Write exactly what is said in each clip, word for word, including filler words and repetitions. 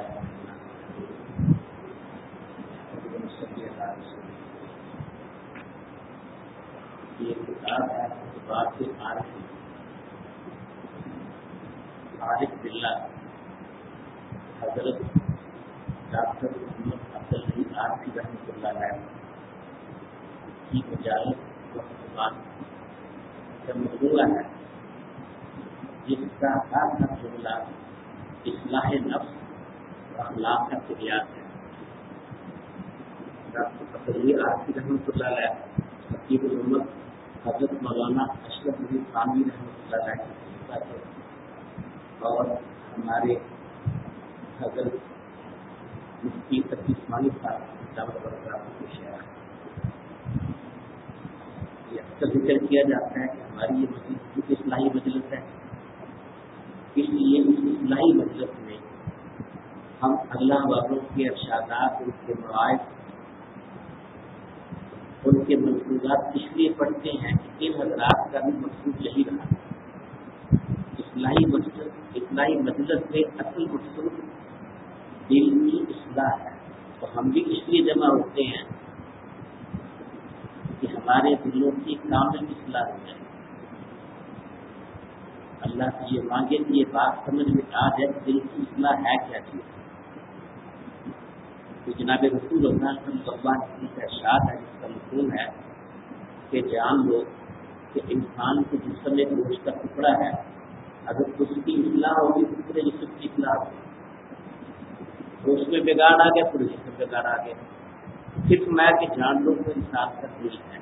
یہ کتاب ہے بات سے عارف عارف باللہ حضرت ڈاکٹر محمد عبدالعزیز عارفی رحمۃ اللہ علیہ کی مجالس وقت کا موضوع ہے، جس کا ہر ہر جملہ اصلاح نفس و اخلاق کا بنیاد ہے۔ ڈاکٹر عبدالعزیز عارفی رحمۃ اللہ علیہ خطیب الامت حضرت مولانا اشرف علی تھانوی رحمۃ اللہ علیہ کے اور ہمارے حضرت مفتی تقی عثمانی صاحب کی دعوت برقرار کے شعر ہے۔ یہ اکثر ذکر کیا جاتا ہے کہ ہماری یہ مجلس اصلاحی مجلس ہے، اس لیے اس اصلاحی مجلس میں ہم اللہ والوں کے ارشادات، ان کے مواعظ، ان کے منصوبات اس لیے پڑھتے ہیں کہ ان حضرات کا بھی مقصود یہی رہا۔ اصلاحی مجلس اصلاحی مجلس میں اصل مقصود دل کی اصلاح ہے، تو ہم بھی اس لیے جمع ہوتے ہیں کہ ہمارے دلوں کی کامل اصلاح ہو جائے۔ اللہ سے یہ مانگے کہ یہ بات سمجھ میں آ جائے دل کی اصلاح ہے کیا چیز۔ تو جناب رسول اللہ صلی اللہ علیہ وسلم کا ارشاد ہے، جس کا مفہوم ہے کہ جان لو کہ انسان کے جسم میں گوشت کا ٹکڑا ہے، اگر اس کی اصلاح ہوگی تو پورے جسم کی اصلاح ہوگی، تو اس میں بگاڑ آ گیا پورے جسم میں بگاڑ آ گیا۔ صرف میں کہ جان لو تو انسان کا دل ہے،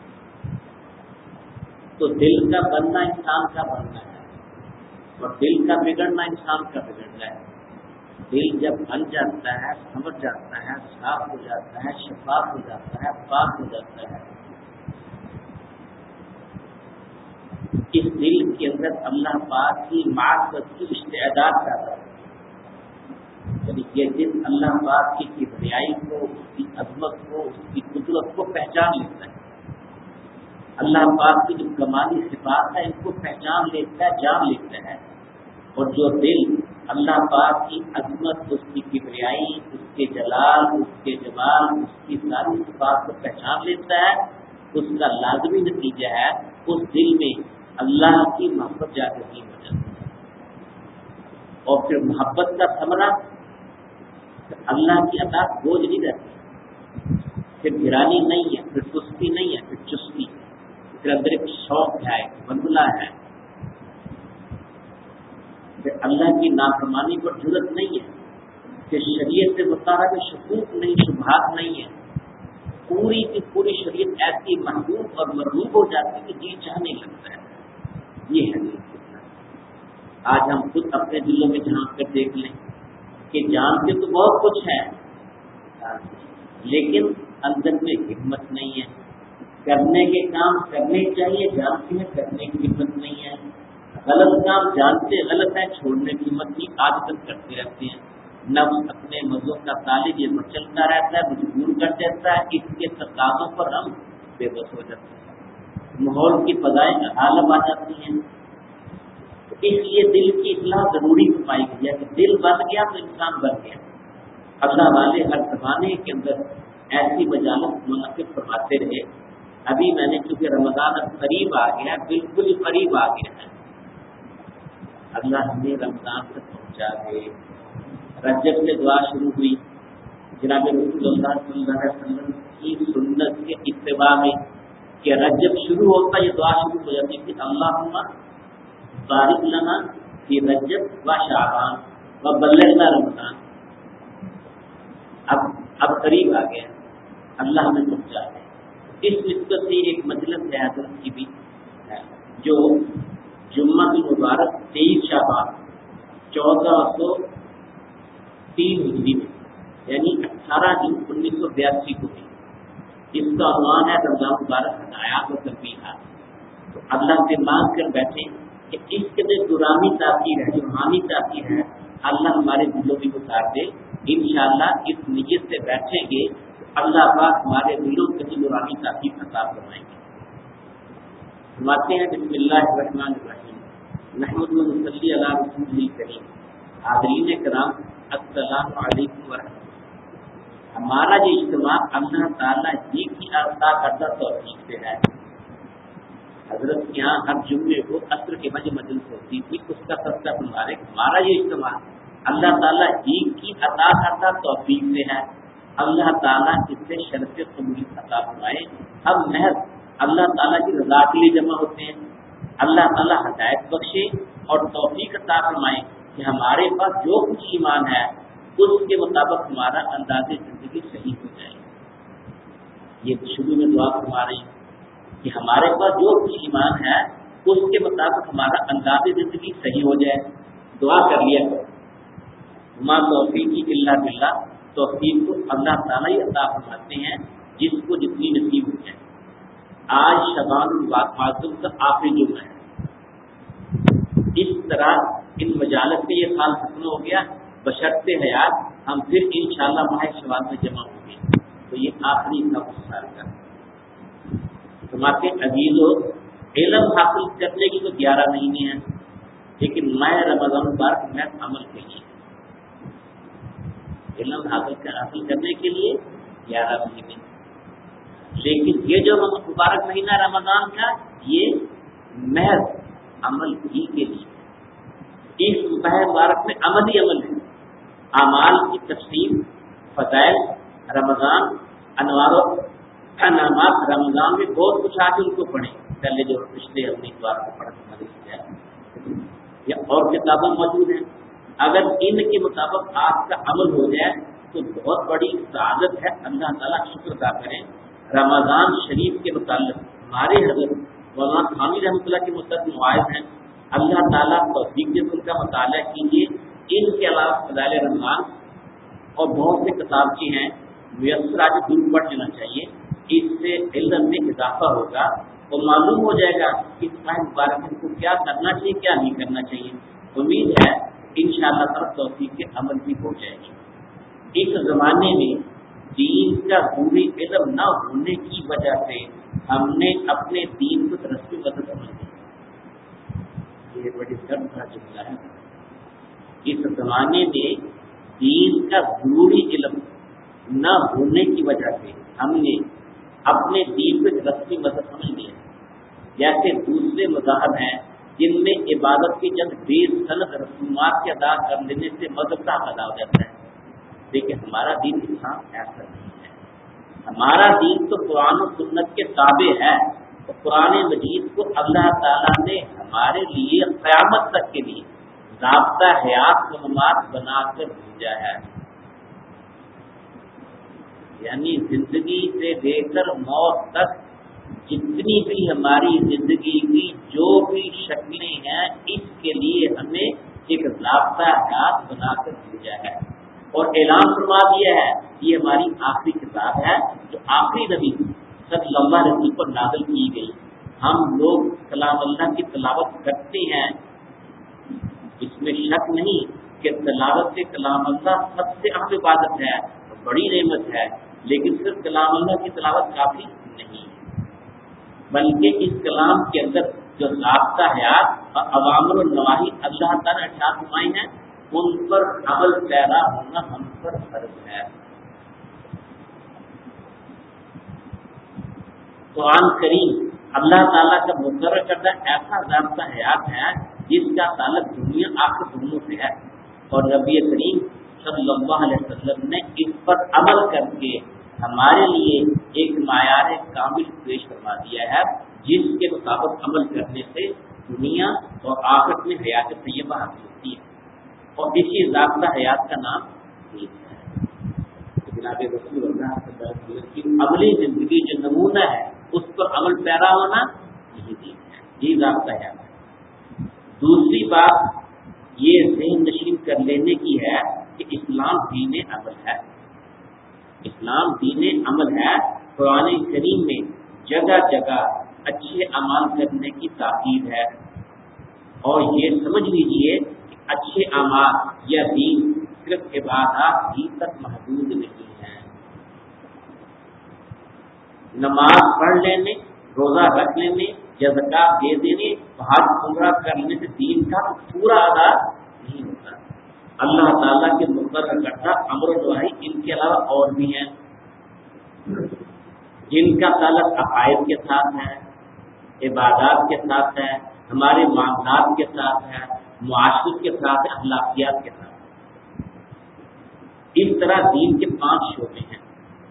تو دل کا بننا انسان کا بننا ہے اور دل کا بگڑنا انسان کا بگڑنا ہے۔ دل جب بن جاتا ہے، سمجھ جاتا ہے، صاف ہو جاتا ہے، شفاف ہو جاتا ہے، پاک ہو جاتا ہے، اس دل کے اندر اللہ پاک کی معرفت کی استعداد پیدا ہوتی ہے۔ یعنی یہ دل اللہ پاک کی کبریائی کو، اس کی عظمت کو، اس کی قدرت کو پہچان لیتا ہے۔ اللہ پاک کی جو کمالی صفات ہے ان کو پہچان لیتا ہے، جان لیتا ہے۔ اور جو دل اللہ پاک کی عظمت، اس کی کبریائی، اس کے جلال، اس کے جمال، اس کی ساری صفات کو پہچان لیتا ہے، اس کا لازمی نتیجہ ہے اس دل میں اللہ کی محبت جا کے نہیں ہو جاتی ہے۔ اور پھر محبت کا ثمرہ اللہ کی عطا بوجھ نہیں رہتی، پھر گرانی نہیں ہے، پھر سستی نہیں ہے، پھر چستی، پھر اندر ایک شوق ہے، ایک بلبلہ ہے، پھر اللہ کی نافرمانی پر جرت نہیں ہے، پھر شریعت سے مطابق شکوک نہیں، شبہات نہیں ہے، پوری کی پوری شریعت ایسی محبوب اور مرغوب ہو جاتی ہے کہ جی چاہنے لگتا ہے۔ یہ ہے دل کی اصلاح۔ آج ہم خود اپنے دلوں میں جھانک کر دیکھ لیں کہ جانتے تو بہت کچھ ہے لیکن اندر میں ہمت نہیں ہے، کرنے کے کام کرنے چاہیے، جانتے ہیں کرنے کی ہمت نہیں ہے، غلط کام جانتے غلط ہے، چھوڑنے کی ہمت کی عادت کرتے رہتے ہیں۔ نفس اپنے مزوں کا طالب یہ مچلتا رہتا ہے، مجبور کر دیتا ہے، اس کے تقاضوں پر ہم بے بس ہو جاتے ہیں، ماحول کی فضائیں غالب آ جاتی ہیں۔ تو اس لیے دل کی اصلاح ضروری فرمائی گئی ہے کہ دل بن گیا تو انسان بن گیا۔ اللہ والے ہر زمانے کے اندر ایسی مجالس منعقد فرماتے رہے۔ ابھی میں نے چونکہ رمضان اب قریب آ گیا، بالکل ہی قریب آ گیا ہے، اللہ ہمیں رمضان تک پہنچا دے۔ رجب سے دعا شروع ہوئی جناب رسول اللہ صلی اللہ علیہ وسلم کی سنت کے اتباع میں کہ رجب شروع ہوتا یہ دعا شروع ہو جاتی تھی، اللہم بارک لنا فی رجب و شعبان و بلغنا رمضان۔ اب اب قریب آ گیا، اللہ ہمیں پہنچا دے۔ اس نسبت سے ایک مجلس ہے حضرت کی بھی ہے جو جمعہ کی مبارک تیئیس شعبان چودہ سو تین ہجری میں یعنی اٹھارہ جون انیس سو بیاسی کو تھی۔ اس کا عنوان ہے رمضان مبارک ہدایات و تنبیہات۔ تو اللہ سے مانگ کر بیٹھے کہ اس کے جو درامی تاثیر ہے، جو روحانی تاثیر ہے، اللہ ہمارے دلوں میں اتار دے۔ انشاءاللہ اس نیت سے بیٹھیں گے تو اللہ پاک ہمارے دلوں سے نورانی تاثیر عطا فرمائیں گے۔ فرماتے ہیں بسم اللہ الرحمن الرحیم، نحمد و نصلی علی رسولہ الکریم، حاضرین کرام السلام علیکم ورحمۃ اللہ۔ ہمارا یہ اجتماع اللہ تعالیٰ ہی کی عطا کردہ توفیق سے ہے۔ حضرت کے یہاں ہر جمعے کو عصر کے بجے مجلس ہوتی تھی، اس کا سب کا مبارک ہمارا یہ اجتماع اللہ تعالیٰ ہی کی عطا کردہ توفیق سے ہے۔ اللہ تعالیٰ اس سے شرف قبولیت عطا فرمائے۔ ہم محض اللہ تعالیٰ کی رضا کے لیے جمع ہوتے ہیں۔ اللہ تعالیٰ ہدایت بخشے اور توفیق عطا فرمائے کہ ہمارے پاس جو کچھ ایمان ہے اس کے مطابق ہمارا انداز زندگی صحیح ہو جائے۔ یہ شروع میں دعا فرما رہے ہیں کہ ہمارے پاس جو کچھ ایمان ہے اس کے مطابق ہمارا انداز زندگی صحیح ہو جائے۔ دعا کر لیا کرو۔ ما توفیقی الا باللہ، توفیق کو اللہ تعالیٰ ہی عطا فرماتے ہیں جس کو جتنی نصیب ہو جائے۔ آج شبان الواقعاتم کا آخری جمعہ ہے۔ اس طرح ان مجالس میں یہ سال ختم ہو گیا، بشرط حیات ہم پھر انشاءاللہ ماہ شوال میں جمع ہوں گے، تو یہ آخری کا سال کا تمہارے عزیزوں، علم حاصل کرنے کی تو گیارہ مہینے ہیں، لیکن ماہ رمضان مبارک میں عمل کے لیے علم حاصل حاصل کرنے کے لیے گیارہ مہینے، لیکن یہ جو مبارک مہینہ رمضان کا یہ محض عمل ہی کے لیے۔ اس ماہ مبارک میں عملی عمل ہے، اعمال کی تفصیل، فضائل رمضان، انوار و انعامات رمضان میں بہت کچھ آج ان کو پڑھیں، پہلے جو پچھلے اپنی بار کو پڑھ سکتے یا اور کتابیں موجود ہیں۔ اگر ان کے مطابق آپ کا عمل ہو جائے تو بہت بڑی سعادت ہے۔ اللہ تعالیٰ شکر ادا کریں۔ رمضان شریف کے متعلق ہمارے حضرت مولانا خامی رحمۃ اللہ کے متعلق مواعظ ہیں، اللہ تعالیٰ توفیق دے ان کا مطالعہ کیجیے۔ ان کے علاوہ فضائل رمضان اور بہت سے کتابچے ہیں، میسر آج دور پڑھ لینا چاہیے، اس سے علم میں اضافہ ہوگا اور معلوم ہو جائے گا کہ اس ماہ مبارک میں کو کیا کرنا چاہیے کیا نہیں کرنا چاہیے۔ امید ہے انشاءاللہ تعالیٰ توفیق کے عمل بھی ہو جائے گی۔ اس زمانے میں دین کا پوری علم نہ ہونے کی وجہ سے ہم نے اپنے دین کو رسمی مدد سمجھ لی، یہ بڑی درد کا جملہ ہے۔ اس زمانے میں دین کا ضروری علم نہ ہونے کی وجہ سے ہم نے اپنے دین کو رسمی مدد سمجھ لیا، جیسے دوسرے مذاہب ہیں جن میں عبادت کی چند بے سند رسومات کے ادا کر لینے سے مذہب کا ادا ہو جاتا ہے، لیکن ہمارا دین اسلام ایسا نہیں ہے۔ ہمارا دین تو قرآن و سنت کے تابع ہے، اور قرآن مجید کو اللہ تعالیٰ نے ہمارے لیے قیامت تک کے لیے ضابطہ حیات و ممات بنا کر بھیجا ہے، یعنی زندگی سے لے کر موت تک جتنی بھی ہماری زندگی کی جو بھی شکلیں ہیں اس کے لیے ہمیں ایک ضابطہ حیات بنا کر بھیجا ہے، اور اعلان فرما دیا ہے یہ ہماری آخری کتاب ہے جو آخری نبی صلی اللہ علیہ وسلم پر نازل کی گئی۔ ہم لوگ کلام اللہ کی تلاوت کرتے ہیں، اس میں شک نہیں کہ تلاوت سے کلام اللہ سب سے اہم عبادت ہے، بڑی نعمت ہے، لیکن صرف کلام اللہ کی تلاوت کافی نہیں ہے، بلکہ اس کلام کے اندر جو ضابطہ حیات اور اوامر و نواہی اللہ تعالیٰ نے ارشاد فرمائے ہیں ان پر عمل پیرا ہونا ہم پر فرض ہے۔ قرآن کریم اللہ تعالیٰ کا مقرر کردہ ایسا ضابطہ حیات ہے جس کا تعلق دنیا آخر دونوں سے ہے، اور نبی کریم صلی اللہ علیہ وسلم نے اس پر عمل کر کے ہمارے لیے ایک معیار کامل پیش فرما دیا ہے جس کے مطابق عمل کرنے سے دنیا اور آخرت میں حیات طیبہ حاصل ہوتی ہے، اور اسی ضابطہ حیات کا نام دین ہے۔ جناب رسول اللہ صلی اللہ علیہ وسلم کی عملی زندگی جو نمونہ ہے اس پر عمل پیرا ہونا یہی دین ہے، یہی ضابطہ حیات ہے۔ دوسری بات یہ ذہن نشین کر لینے کی ہے کہ اسلام دین عمل ہے، اسلام دین عمل ہے۔ قرآن کریم میں جگہ جگہ اچھے عمل کرنے کی تاکید ہے، اور یہ سمجھ لیجئے کہ اچھے اعمال یا دین صرف عبادات ہی تک محدود نہیں ہے۔ نماز پڑھ لینے، روزہ رکھ لینے یا زکات دے دینے، حج عمرہ کر لینے سے دین کا پورا ادا نہیں ہوتا۔ اللہ تعالیٰ کے مقرر کردہ امر و نہی ان کے علاوہ اور بھی ہیں جن کا تعلق عقائد کے ساتھ ہے، عبادات کے ساتھ ہے، ہمارے معاملات کے ساتھ ہے، معاشرت کے ساتھ ہے، اخلاقیات کے ساتھ ہے۔ اس طرح دین کے پانچ شعبے ہیں: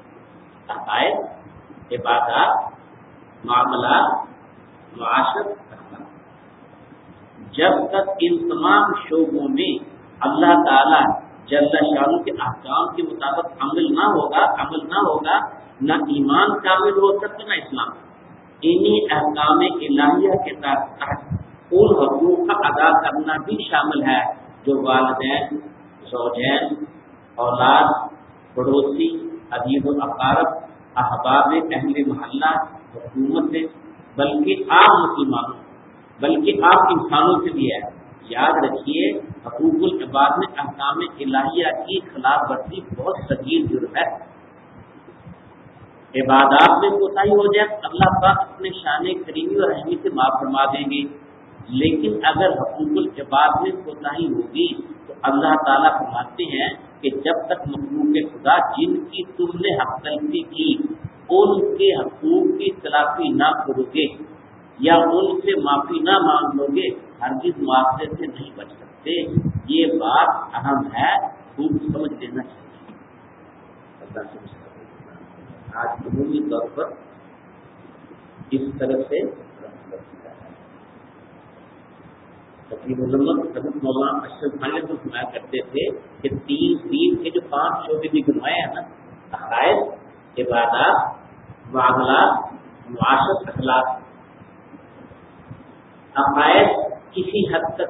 عقائد، عبادات، معاملات، معاشرت، اخلاق۔ جب تک ان تمام شعبوں میں اللہ تعالی جل شانہ کے احکام کے مطابق عمل نہ ہوگا عمل نہ ہوگا نہ ایمان کامل ہو سکتا نہ اسلام۔ انہی احکام الہیہ کے تحت ان حقوق کا ادا کرنا بھی شامل ہے جو والدین، زوجین، اولاد، پڑوسی، عزیز و اقارب، احباب اہل محلہ، حکومت، بلکہ عام مسلمانوں بلکہ عام انسانوں سے بھی ہے۔ یاد رکھیے حقوق العباد میں احکام الہیہ کی خلاف ورزی بہت شدید جرم ہے۔ عبادات میں کوتاہی ہو جائے اللہ پاک اپنے شان کریمی اور رحمی سے معاف فرما دیں گے، لیکن اگر حقوق العباد میں کوتاہی ہوگی تو اللہ تعالیٰ فرماتے ہیں کہ جب تک مخلوق خدا جن کی تم نے حق تلفی کی ان کے حقوق کی تلافی نہ کرو گے یا ان سے معافی نہ مانگ لو گے ہرگز معاوضے سے نہیں بچ سکتے۔ یہ بات اہم ہے، خوب سمجھ لینا چاہیے۔ اللہ سے آج عمومی طور پر اس طرح سے تقریب علمت حضرت مولانا اشرف خان کو سنایا کرتے تھے کہ تین دین کے جو پانچ شعبے بھی گنوائے ہیں نا، عقائد، عبادات، معاملات، معاشرت، اخلاق۔ عقائد کسی حد تک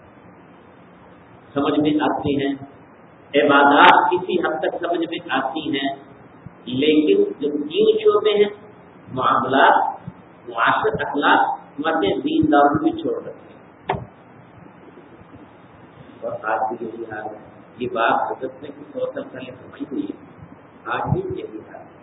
سمجھ میں آتی ہیں، عبادات کسی حد تک سمجھ میں آتی ہیں، لیکن جو تین شعبے ہیں معاملات، معاشرت، اخلاق، ہمارے دین داروں میں چھوڑ رکھے ہیں۔ اور آج بھی یہی حال ہے۔ یہ بات حضرت نے کچھ سو سال پہلے سمجھ ہوئی ہے، آج بھی یہی حال ہے۔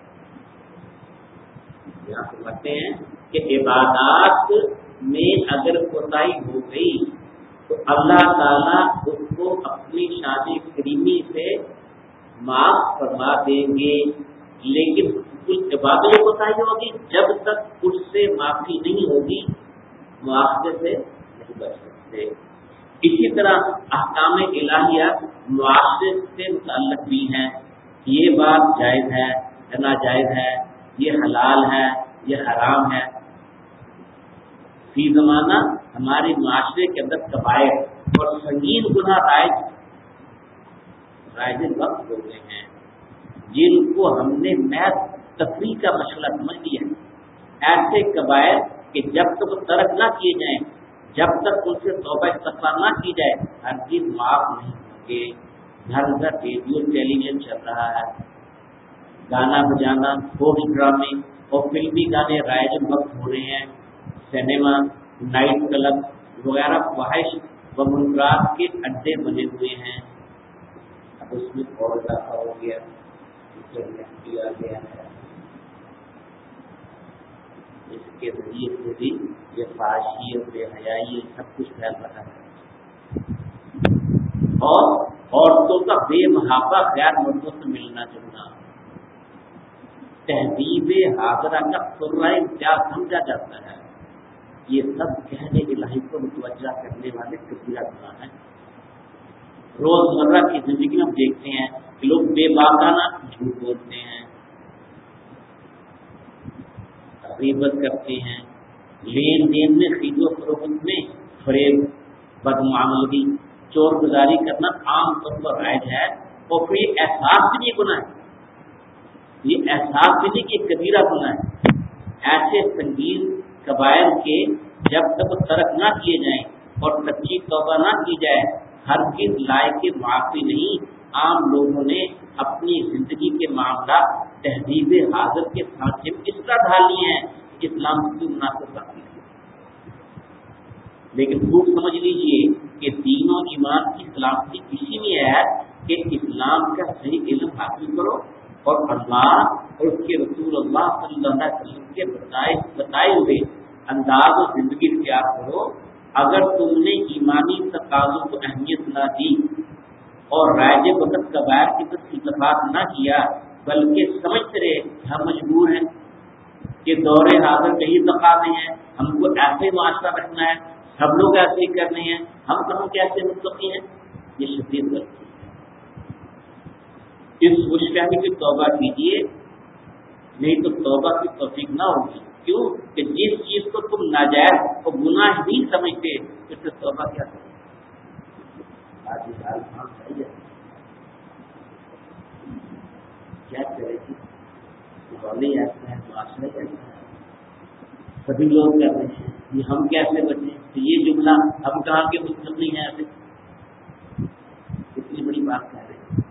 یہاں سمجھتے ہیں کہ عبادات میں اگر کوتاہی ہو گئی تو اللہ تعالیٰ اس کو اپنی شان کریمی سے معاف فرما دیں گے، لیکن کچھ عبادت میں کوتاہی ہوگی جب تک اس سے معافی نہیں ہوگی معاوضے سے نہیں بچ سکتے۔ اسی طرح احکام الہیہ معاشرے سے متعلق بھی ہیں، یہ بات جائز ہے یا ناجائز ہے، یہ حلال ہے یہ حرام ہے۔ فی زمانہ ہمارے معاشرے کے اندر کبائر اور سنگین گناہ رائج رائج وقت ہو گئے ہیں جن کو ہم نے محض تفریح کا مسئلہ سمجھ لیا ہے۔ ایسے کبائر کہ جب تک وہ ترک نہ کیے جائیں، جب تک ان سے توبہ استغفار نہ کی جائے ہرگز معاف نہیں ہوں گے۔ گھر گھر ریڈیو ٹیلی ویژن چل رہا ہے، گانا بجانا، فوک ڈرامے اور فلمی گانے رائج وقت ہو رہے ہیں، سنیما، نائٹ کلب وغیرہ فحش و منکرات کے اڈے بنے ہوئے ہیں۔ اب اس میں اور اضافہ ہو گیا، آ گیا ہے، اس کے ذریعے سے بھی یہ فحاشی اور بے حیائی سب کچھ پھیل رہا ہے، اور عورتوں کا بے محابہ غیر مردوں سے ملنا جلنا، تہذیب حاضرہ کا سرہ امتیاز سمجھا جاتا ہے۔ یہ سب کہنے الہی کو متوجہ کرنے والے کبیرہ گناہ ہیں۔ روزمرہ کی زندگی میں ہم دیکھتے ہیں کہ لوگ بے باکانہ جھوٹ بولتے ہیں، غیبت کرتے ہیں، لین دین میں خرید و فروخت میں فریب، بدمعاملگی، چور گزاری کرنا عام طور پر رائج ہے، اور پھر یہ احساس بھی نہیں گناہ ہے، یہ احساس بھی نہیں کہ کبیرہ گناہ ہے۔ ایسے سنگین کبائر کے جب تک ترک نہ کیے جائیں اور سچی توبہ نہ کی جائے ہرگز لائق معافی نہیں۔ عام لوگوں نے اپنی زندگی کے معاملات تہذیب حاضر کے سانچے میں اس طرح ڈھال لیے ہیں کہ اسلام کی مناسب باقی ہے۔ لیکن خوب سمجھ لیجیے کہ دین و ایمان کی سلامتی اسی میں ہے کہ اسلام کا صحیح علم حاصل کرو اور اللہ اور اس کے رسول اللہ صلی اللہ علیہ وسلم کے بتائے بتائے ہوئے انداز و زندگی اختیار کرو۔ اگر تم نے ایمانی تقاضوں کو اہمیت نہ دی اور رائج وقت کبائر کی طرف التفات نہ کیا، بلکہ سمجھتے رہے ہم مجبور ہیں کہ دور حاضر کئی تقاضے ہیں، ہم کو ایسے معاشرہ رکھنا ہے، سب لوگ ایسے ہی کرنے ہیں، ہم کہاں کیسے متقی ہیں، یہ شدید غلطی ہے۔ اس خوش فہمی کی توبہ کیجیے، نہیں تو توبہ کی توفیق نہ ہوگی۔ کیوں کہ جس چیز کو تم ناجائز اور گناہ نہیں سمجھتے اس سے توبہ کیا کرو؟ آج یہ حال کام چاہیے کیا کرے گی؟ ماحول ایسا ہے، معاشرہ ایسا ہے، سبھی لوگ کر رہے ہیں، یہ ہم کیسے بچیں؟ تو یہ جملہ ہم کہاں کے مسلم ہیں ایسے اتنی بڑی بات کہہ رہے ہیں۔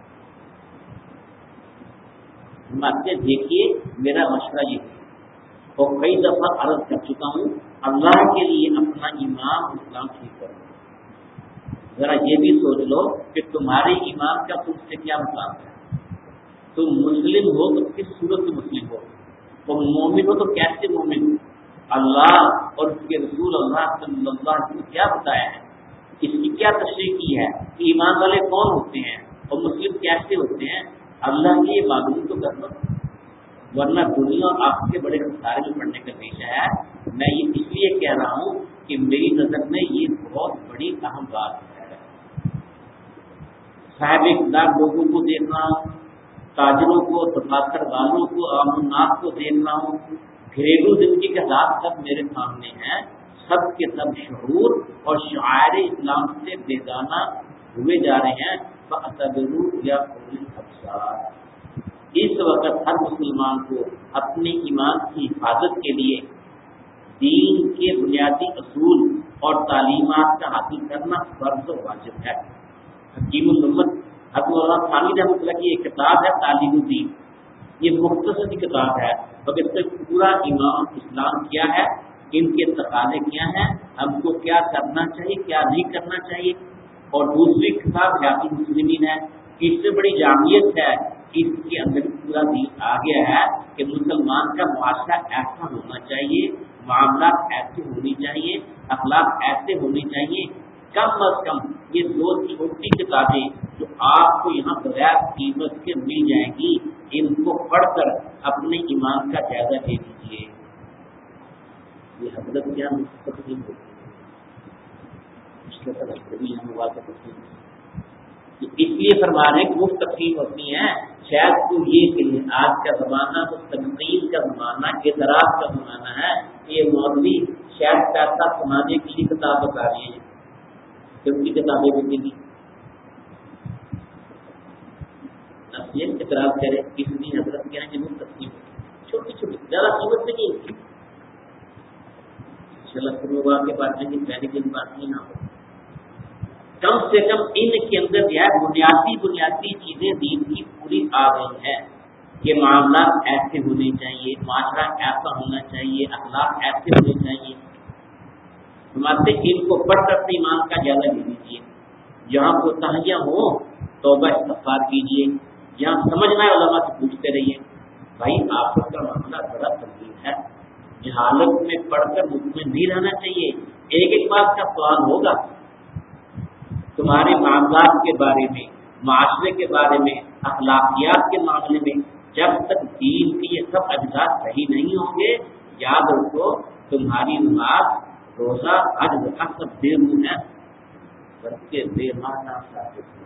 ہم آپ سے دیکھیے، میرا مشورہ یہ ہے اور کئی دفعہ عرض کر چکا ہوں، اللہ کے لیے اپنا ایمان اسلام ٹھیک کرو۔ ذرا یہ بھی سوچ لو کہ تمہارے ایمان کا تم سے کیا مقام ہے؟ تم مسلم ہو تو کس صورت سے مسلم ہو؟ تم مومن ہو تو کیسے مومن ہو؟ اللہ اور اس کے رسول اللہ صلی اللہ علیہ وسلم کیا بتایا ہے، اس کی کیا تشریح کی ہے کہ ایمان والے کون ہوتے ہیں اور مسلم کیسے ہوتے ہیں؟ اللہ کی یہ معلوم تو کر لو، ورنہ دنیا اور آپ کے بڑے خسارے میں پڑنے کا پیشہ ہے۔ میں یہ اس لیے کہہ رہا ہوں کہ میری نظر میں یہ بہت بڑی اہم بات ہے۔ صاحب اقتدار لوگوں کو دیکھ رہا ہوں، تاجروں کو، دفاتر والوں کو، عام الناس کو دیکھ رہا ہوں، گھریلو زندگی کے حالات سب میرے سامنے ہیں، سب کے سب شعور اور شعائر اسلام سے بیگانہ ہوئے جا رہے ہیں۔ فَأَتَبِرُوا يَا أُولِي الْأَبْصَارِ، اس وقت ہر مسلمان کو اپنے ایمان کی حفاظت کے لیے دین کے بنیادی اصول اور تعلیمات کا حاصل کرنا فرض و واجب ہے۔ حکیم الامت حضرت مولانا ثانی رحمۃ اللہ کی ایک کتاب ہے تعلیم الدین، یہ مختصر کتاب ہے، مگر اس سے پورا ایمان اسلام کیا ہے، ان کے تقاضے کیا ہیں، ہم کو کیا کرنا چاہیے کیا نہیں کرنا چاہیے۔ اور دوسری کتاب حیات المسلمین ہے، اس سے بڑی جامعیت ہے، اس کے اندر پورا دین آ گیا ہے کہ مسلمان کا معاشرہ ایسا ہونا چاہیے، معاملات ایسے ہونی چاہیے، اخلاق ایسے ہونے چاہیے۔ کم از کم یہ دو چھوٹی کتابیں جو آپ کو یہاں بغیر قیمت کے مل جائیں گی، ان کو پڑھ کر اپنے ایمان کا جائزہ لے لیجیے۔ یہ حضرت کیا مستقیم ہوتی ہے، اس لیے فرما رہے ہیں کہ مفت تقسیم ہوتی ہیں۔ شاید تو یہ کہ آج کا زمانہ تو تنقید کا زمانہ، اعتراض کا زمانہ ہے، یہ مولوی شاید پیسہ کمانے کے لیے کتاب بتا رہے ہیں کہ ان کی کتابیں بھی ملی، اعتراض کرے اس لیے حضرت کیا ہے کہ مفت تقسیم چھوٹی چھوٹی زیادہ قیمت سے نہیں ہوتی۔ انشاءاللہ کے بارے میں پہلے دن بات نہیں نہ ہو، کم سے کم ان کے اندر جو ہے بنیادی بنیادی چیزیں دین کی پوری آ گئی ہیں کہ معاملات ایسے ہونے چاہیے، معاشرہ ایسا ہونا چاہیے، اخلاق ایسے ہونے چاہیے۔ ہمارے ان کو پڑھ کر اپنے ایمان کا جائزہ لے لیجیے، جہاں کوتاہیاں ہوں توبہ استغفار کیجیے، جہاں سمجھنا ہے علماء سے پوچھتے رہیے۔ بھائی آپس کا معاملہ بڑا سنگین ہے، جہالت میں پڑھ کر مطمئن نہیں رہنا چاہیے۔ ایک ایک بات کا سوال ہوگا تمہارے معاملات کے بارے میں، معاشرے کے بارے میں، اخلاقیات کے معاملے میں، جب تک دین کے یہ سب اجزاء صحیح نہیں ہوں گے، یاد رکھو تمہاری نماز، روزہ، حج، زکات سب بے روح ہے، بلکہ بے معنی ثابت ہے۔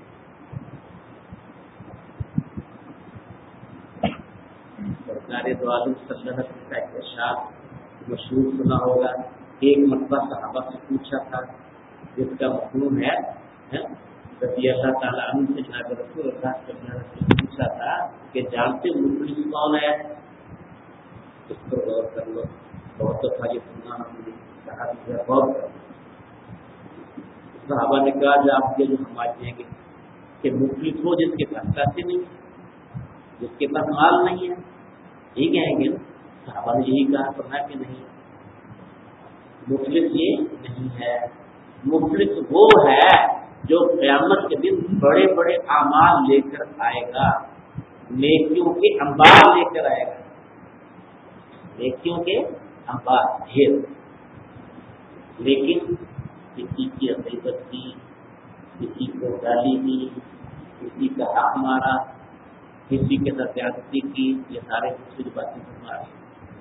سرکار دو عالم صلی اللہ علیہ وسلم کا ایک ارشاد مشہور سنا ہوگا، ایک مرتبہ صحابہ سے پوچھا تھا جس کا مفہوم ہے رضی اللہ تعالیٰ عنہ سے جناب رسول اللہ صلی اللہ علیہ وسلم پوچھا تھا کہ جانتے مفلس کون ہے؟ اس پر غور کر لو، بہت دفعہ یہ سننا ہم نے کہا کہ غور کر لو۔ صحابہ نے کہا جو آپ کے جو سمجھتے ہیں کہ مفلس ہو جس کے پاس پیسے نہیں، جس کے پاس مال نہیں ہے، یہی کہیں گے۔ صحابہ نے یہی کہا، فرمایا کہ نہیں، مفلس یہ نہیں ہے، مفلس وہ ہے جو قیامت کے دن بڑے بڑے اعمال لے کر آئے گا، نیکیوں کے انبار لے کر آئے گا، نیکیوں کے انبار ڈھیر، لیکن کسی کی غیبت کی، کسی کو گالی دی، کسی کا حق مارا، کسی کے ساتھ زیادتی کی، یہ سارے کچھ باتیں فرما رہے ہیں۔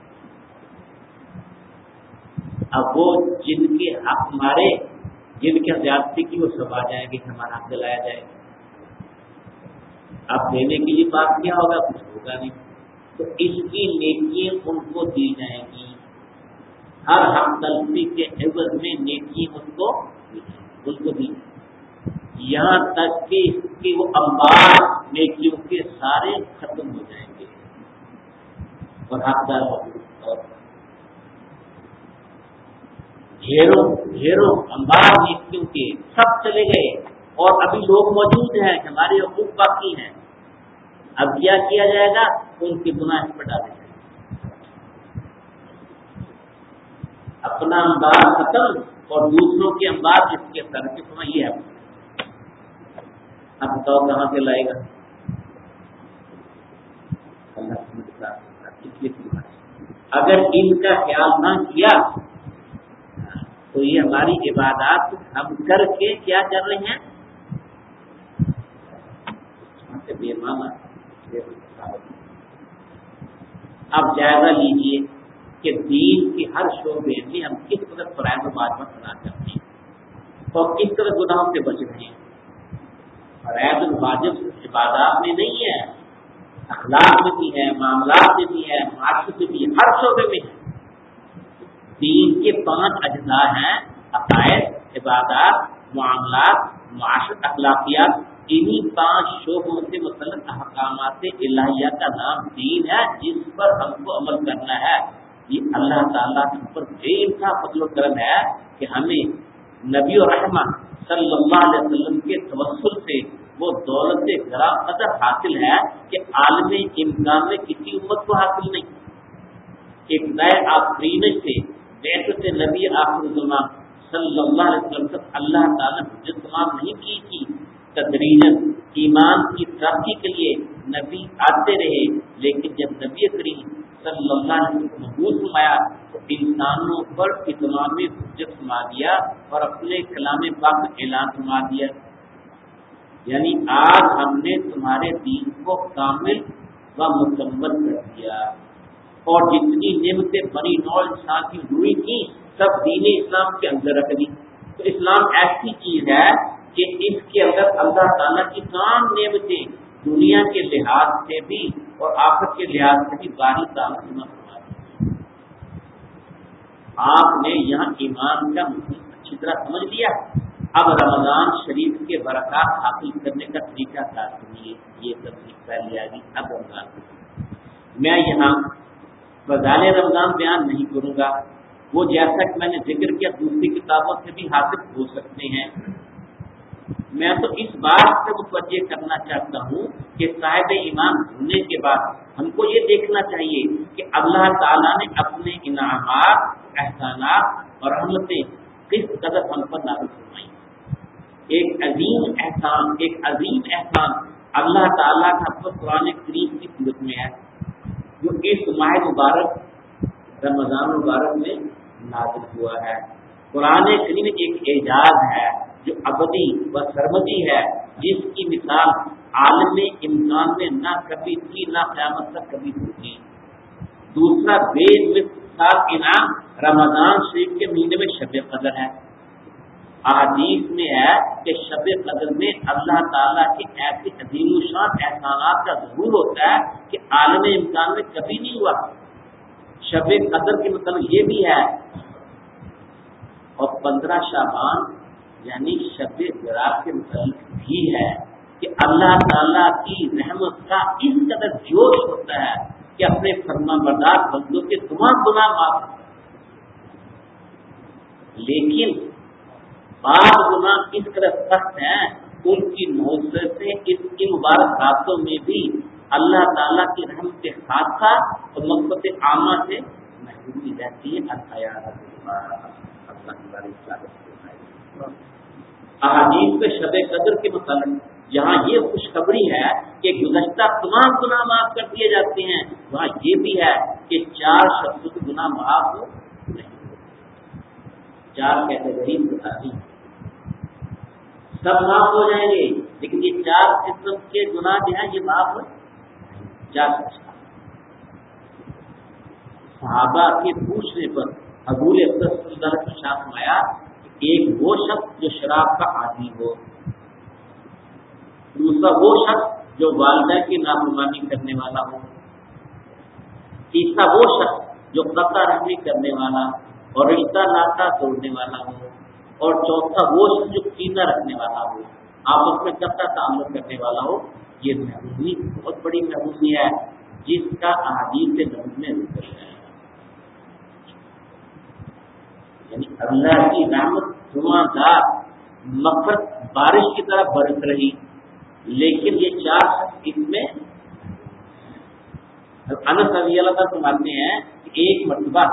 اب وہ جن کے حق مارے، جن کے زیادتی کی، وہ سب آ جائیں گے، ہمارا حق دلایا جائے گا۔ اب دینے کے لیے بات کیا ہوگا؟ کچھ ہوگا نہیں۔ تو اس کی نیکیاں ان کو دی جائیں گی، ہر حق تلفی کے عوض میں نیکیاں ان کو ان کو دی، یہاں تک کہ اس کے وہ انبار نیکیوں کے سارے ختم ہو جائیں گے اور حقدار اور ڈھیروں ڈھیروں انبار نیکیوں کے سب چلے گئے، اور ابھی لوگ موجود ہیں، ہمارے حقوق باقی ہیں۔ اب کیا کیا جائے گا؟ ان کے گناہ پر ڈالے جائیں گے، اپنا انبار ختم اور دوسروں کے انبار جس کے سر کے سمجھ یہ ہے۔ اب بتاؤ کہاں سے لائے گا؟ اللہ سمجھتا ہے۔ اگر ان کا خیال نہ کیا تو یہ ہماری عبادات ہم کر کے کیا کر رہے ہیں؟ بے مانا۔ اب جائزہ لیجئے کہ دین کے ہر شعبے میں ہم کس قدر فرائض و واجبات ادا کرتے ہیں اور کس طرح گناہوں سے بچ رہے ہیں۔ فرائض و واجب صرف عبادات میں نہیں ہے، اخلاق میں بھی ہے، معاملات میں بھی ہے، معاشرت میں بھی ہے، ہر شعبے میں ہے۔ دین کے پانچ اجزاء ہیں: عقائد، عبادات، معاملات، معاشرت، اخلاقیات۔ انہی پانچ شعبوں سے متعلق احکامات الہیہ کا نام دین ہے، جس پر ہم کو عمل کرنا ہے۔ یہ اللہ تعالیٰ کے اوپر بے انتہا فضل و کرم ہے کہ ہمیں نبی و رحمہ صلی اللہ علیہ وسلم کے توسل سے وہ دولت گراں قدر حاصل ہے کہ عالم امکان میں کسی امت کو حاصل نہیں۔ ایک نئے آفرین سے بعثت نبی آخر الزمان صلی اللہ علیہ وسلم تک اللہ تعالیٰ نے حجت تمام نہیں کی تھی۔ تدریجاً ایمان کی ترقی کے لیے نبی آتے رہے، لیکن جب نبی کریم صلی اللہ علیہ وسلم مبعوث فرمایا تو انسانوں پر اتمام حجت فرما دیا اور اپنے کلام پاک میں اعلان فرما دیا، یعنی آج ہم نے تمہارے دین کو کامل و مکمل کر دیا، اور جتنی نعمتیں بنی نوع انسان کی ہوئی تھی سب دین اسلام کے اندر رکھ دی۔ تو اسلام ایسی چیز ہے کہ اس کے اندر اللہ تعالیٰ کی تمام نعمتیں دنیا کے لحاظ سے بھی اور آخرت کے لحاظ سے بھی باری تعالیٰ جمع کروا دی۔ آپ نے یہاں ایمان کا مفہوم اچھی طرح سمجھ لیا۔ اب رمضان شریف کے برکات حاصل کرنے کا طریقہ کار سنیے، یہ تفصیل پہلے آ گئی۔ اب رمضان میں یہاں فضائل رمضان بیان نہیں کروں گا، وہ جیسا کہ میں نے ذکر کیا دوسری کتابوں سے بھی حاصل ہو سکتے ہیں۔ میں تو اس بات سے متوجہ کرنا چاہتا ہوں کہ صاحب ایمان ہونے کے بعد ہم کو یہ دیکھنا چاہیے کہ اللہ تعالیٰ نے اپنے انعامات، احسانات اور رحمتیں کس قدر ہم پر نازل فرمائی۔ ایک عظیم احسان ایک عظیم احسان اللہ تعالیٰ کا قرآن کریم کی صورت میں ہے، جو اس ماہ مبارک رمضان مبارک میں نازل ہوا ہے۔ قرآن کریم ایک اعجاز ہے جو ابدی و سرمدی ہے، جس کی مثال عالم امکان میں نہ کبھی تھی نہ قیامت تک کبھی ہوگی۔ دوسرا بے مثال انعام رمضان شریف کے مہینے میں شب قدر ہے۔ احادیث میں ہے کہ شب قدر میں اللہ تعالیٰ کے ایسے عظیم الشان احسانات کا ظہور ہوتا ہے کہ عالم امکان میں کبھی نہیں ہوا۔ شب قدر کے مطلب یہ بھی ہے، اور پندرہ شعبان یعنی شب برات کے متعلق بھی ہے کہ اللہ تعالیٰ کی رحمت کا اس قدر جوش ہوتا ہے کہ اپنے فرما بردار بندوں کے تمام گناہ معاف کرتا ہے۔ لیکن بعض گناہ اس قدر سخت ہیں، ان کی نوزتیں اس کی مبارک راتوں میں بھی اللہ تعالیٰ کی رحمت خاصہ اور مغفرت عامہ سے محرومی رہتی ہے۔ احادیث میں شب قدر کے متعلق یہاں یہ خوشخبری ہے کہ گزشتہ تمام گناہ معاف کر دیے جاتے ہیں، وہاں یہ بھی ہے کہ چار شخصوں کے گناہ معاف ہو نہیں، چار کیٹیگری بتاتی ہیں۔ سب معاف ہو جائیں گے، لیکن یہ چار قسم کے گناہ جو ہیں یہ معاف چار قسم۔ صحابہ کے پوچھنے پر حضور اکرم صلی اللہ علیہ وسلم نے ارشاد فرمایا کہ ایک وہ شخص جو شراب کا عادی ہو، دوسرا وہ شخص جو والدہ کی نافرمانی کرنے والا ہو، تیسرا وہ شخص جو قطع رحمی کرنے والا اور رشتہ ناطہ توڑنے والا ہو، اور چوتھا وہ شخص جو کینہ رکھنے والا ہو، آپس میں قطع تعلق کرنے والا ہو۔ یہ محرومی بہت بڑی محرومی ہے جس کا احادیث نبوی میں ذکر ہے۔ یعنی اللہ کی رحمت دھواں دار مغفرت بارش کی طرح برس رہی، لیکن یہ چار شخص اس میں انس رضی اللہ عنہ فرماتے ہیں کہ ایک مرتبہ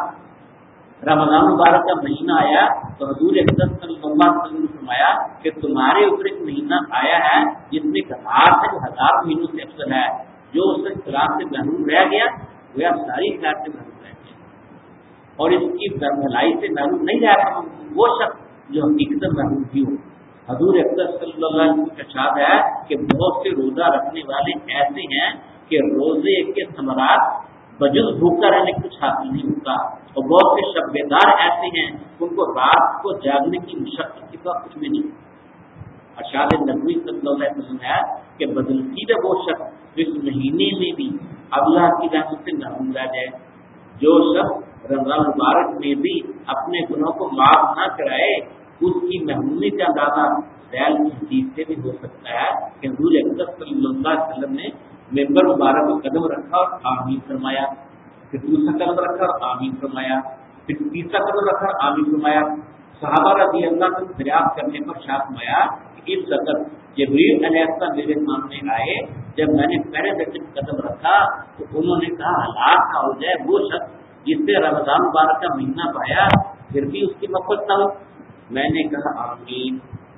رمضان مبارک کا مہینہ آیا تو حضور اکرم صلی اللہ علیہ وسلم نے فرمایا کہ تمہارے اوپر ایک مہینہ آیا ہے جس میں ہزار سے ہزار مہینوں سے افضل ہے، جو اس سے خلاف سے محروم رہ گیا وہ ساری خلاف سے محروم رہ گیا، اور اس کی بھلائی سے محروم نہیں رہ سکتا وہ شخص جو حقیقت محروم بھی ہو۔ حضور اکرم صلی اللہ علیہ وسلم کا ارشاد ہے کہ بہت سے روزہ رکھنے والے ایسے ہیں کہ روزے کے ثمرات بجز بھوکا رہنے کچھ حاصل نہیں ہوتا، اور بہت سے شب بیدار ایسے ہیں ان کو رات کو جاگنے کی مشقت کے سوا کچھ بھی نہیں۔ ارشاد نبوی صلی اللہ علیہ وسلم ہے کہ بدنصیب ہے وہ شخص جو اس مہینے میں بھی اللہ کی رحمت سے محروم رہ جائے۔ جو شخص رمضان مبارک میں بھی اپنے گناہوں کو معاف نہ کرائے اس کی محرومی کا اندازہ ذیل کی حدیث سے بھی ہو سکتا ہے کہ حضور اکرم صلی اللہ علیہ وسلم نے ممبر مبارک کو قدم رکھا اور آمین فرمایا، پھر دوسرا قدم رکھا اور آمین فرمایا، پھر تیسرا قدم رکھا اور آمین فرمایا۔ صحابہ رضی اللہ عنہ دریافت کرنے پر ارشاد فرمایا کہ اس وقت جبریل علیہ السلام میرے سامنے آئے، جب میں نے پہلے درجے پر قدم رکھا تو انہوں نے کہا ہلاک نہ ہو جائے وہ شخص جس سے رمضان مبارک کا مہینہ پایا پھر بھی اس کی مغفرت نہ ہو۔ میں نے کہا آمین۔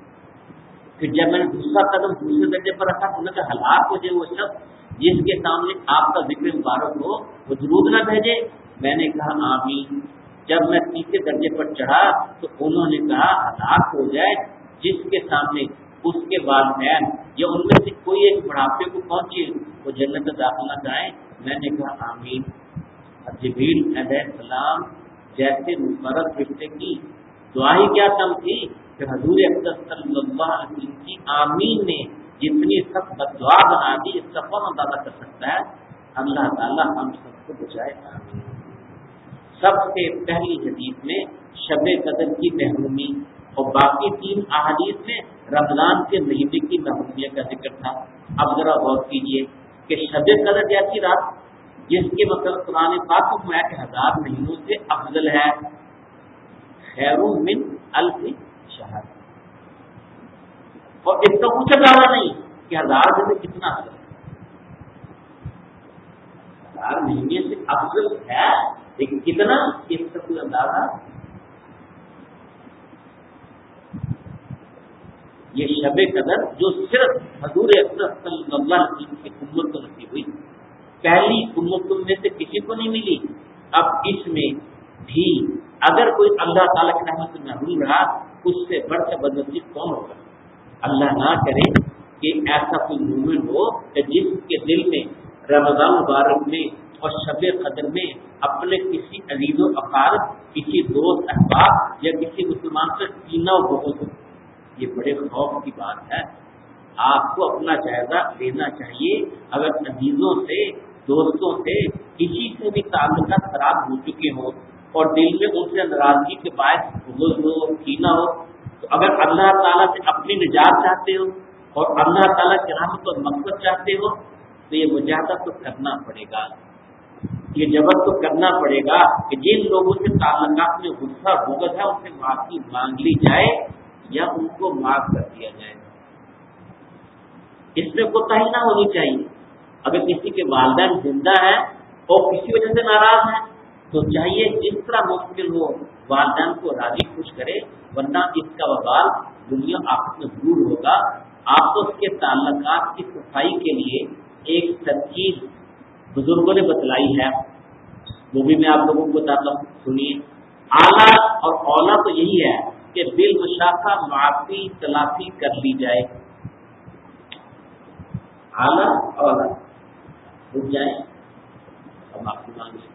پھر جب میں نے دوسرا قدم دوسرے درجے پر رکھا تو انہوں نے کہا ہلاک ہو جائے وہ شخص جس کے سامنے آپ کا ذکر مبارک ہو وہ درود نہ بھیجے۔ میں نے کہا آمین۔ جب میں تیسرے درجے پر چڑھا تو انہوں نے کہا ہلاک ہو جائے جس کے سامنے اس کے والدین یا ان میں سے کوئی ایک بڑھاپے کو پہنچے وہ جنت میں داخل نہ جائیں۔ میں نے کہا آمین۔ جبریل علیہ السلام جیسے مفرد رشتے کی دعا ہی کیا کم تھی کہ حضور اکرم صلی اللہ علیہ وسلم کی آمین نے جتنی سخت بددعا بنا دی اس کا کون اندازہ کر سکتا ہے۔ اللہ تعالیٰ ہم سب کو بچائے آمین۔ سب سے پہلی حدیث میں شب قدر کی محرومی اور باقی تین احادیث میں رمضان کے مہینے کی محرومیت کا ذکر تھا۔ اب ذرا غور کیجیے کہ شب قدر جیسی رات جس کے مطلب قرآن پاک میں کہ ہزار مہینوں سے افضل ہے، خیر من الف شہر، اور اس کا کچھ دعویٰ نہیں کہ ہزار میں سے کتنا افضل ہے، ہزار مہینے سے افضل ہے لیکن کتنا اس کا کوئی اندازہ۔ یہ شب قدر جو صرف حضور اکرم صلی اللہ علیہ وسلم کی امت کو نصیب ہوئی، پہلی امتوں میں سے کسی کو نہیں ملی، اب اس میں بھی اگر کوئی اللہ تعالیٰ کی رحمت سے محروم رہا اس سے بڑھ کر بدنصیب کون ہوگا۔ اللہ نہ کرے کہ ایسا کوئی مومن ہو کہ جس کے دل میں رمضان مبارک میں اور شب قدر میں اپنے کسی عزیز و اقارب، کسی دوست احباب یا کسی مسلمان سے کینہ و بغض ہو۔ یہ بڑے خوف کی بات ہے۔ آپ کو اپنا جائزہ لینا چاہیے۔ اگر عزیزوں سے دوستوں سے کسی سے بھی تعلقات خراب ہو چکے ہوں اور دل میں ان سے ناراضگی کے باعث بغض ہو کینہ ہو تو اگر اللہ تعالیٰ سے اپنی نجات چاہتے ہو اور اللہ تعالیٰ کی رحمت اور مغفرت چاہتے ہو تو یہ مجاہدہ تو کرنا پڑے گا، یہ جبر تو کرنا پڑے گا کہ جن لوگوں سے تعلقات میں غصہ بغض ہے ان سے معافی مانگ لی جائے یا ان کو معاف کر دیا جائے۔ اس میں کوتاہی نہ ہونی چاہیے۔ اگر کسی کے والدین زندہ ہیں اور کسی وجہ سے ناراض ہیں تو چاہیے جس طرح ممکن ہو والدین کو راضی خوش کرے، ورنہ اس کا وبال دنیا آخرت میں دور ہوگا۔ آپس کے تعلقات کی صفائی کے لیے ایک ترکیب بزرگوں نے بتلائی ہے، وہ بھی میں آپ لوگوں کو بتاتا ہوں، سنیے۔ اعلیٰ اور اولیٰ تو یہی ہے کہ بالمشافہ معافی تلافی کر لی جائے، اعلیٰ اولا رک جائیں اور معافی مانگ لیں.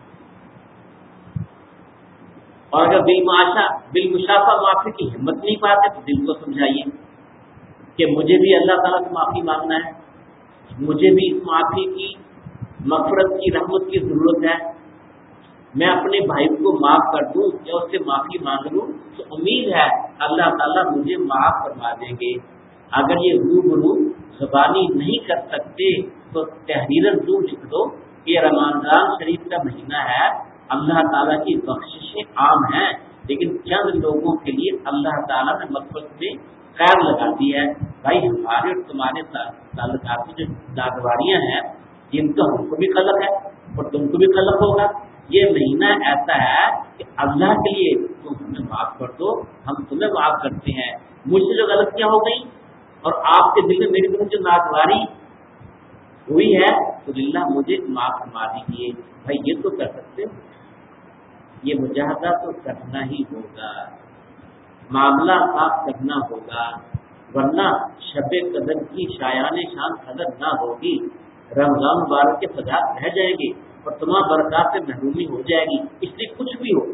اور اگر بالمعاشا بالمشافہ معافی کی ہمت نہیں پاتے تو دل کو سمجھائیے کہ مجھے بھی اللہ تعالیٰ سے معافی مانگنا ہے، مجھے بھی اس معافی کی مغفرت کی رحمت کی ضرورت ہے، میں اپنے بھائی کو معاف کر دوں یا اس سے معافی مانگ لوں تو امید ہے اللہ تعالیٰ مجھے معاف فرما دیں گے. اگر یہ روبرو زبانی نہیں کر سکتے تو تحریراً ضرور لکھ دو کہ رمضان شریف کا مہینہ ہے، اللہ تعالیٰ کی بخششیں عام ہیں لیکن چند لوگوں کے لیے اللہ تعالیٰ نے مغفرت میں خیر لگا دی ہے. بھائی ہمارے اور تمہارے تعلقات میں جو ناگواریاں ہیں جن کا ہم کو بھی خلق ہے اور تم کو بھی خلق ہوگا، یہ مہینہ ایسا ہے کہ اللہ کے لیے تم ہمیں معاف کر دو، ہم تمہیں معاف کرتے ہیں. مجھ سے جو غلطیاں ہو گئی اور آپ کے دل میں میری طرف جو ناگواری ہوئی ہے تو للہ مجھے معاف فرما دیجیے. بھائی یہ تو کر سکتے ہو، یہ مجاہدہ تو کرنا ہی ہوگا، معاملہ صاف کرنا ہوگا، ورنہ شب قدر کی شایان شان قدر نہ ہوگی، رمضان مبارک کے فضائل رہ جائیں گے اور تمام برکات سے محرومی ہو جائے گی. اس لیے کچھ بھی ہو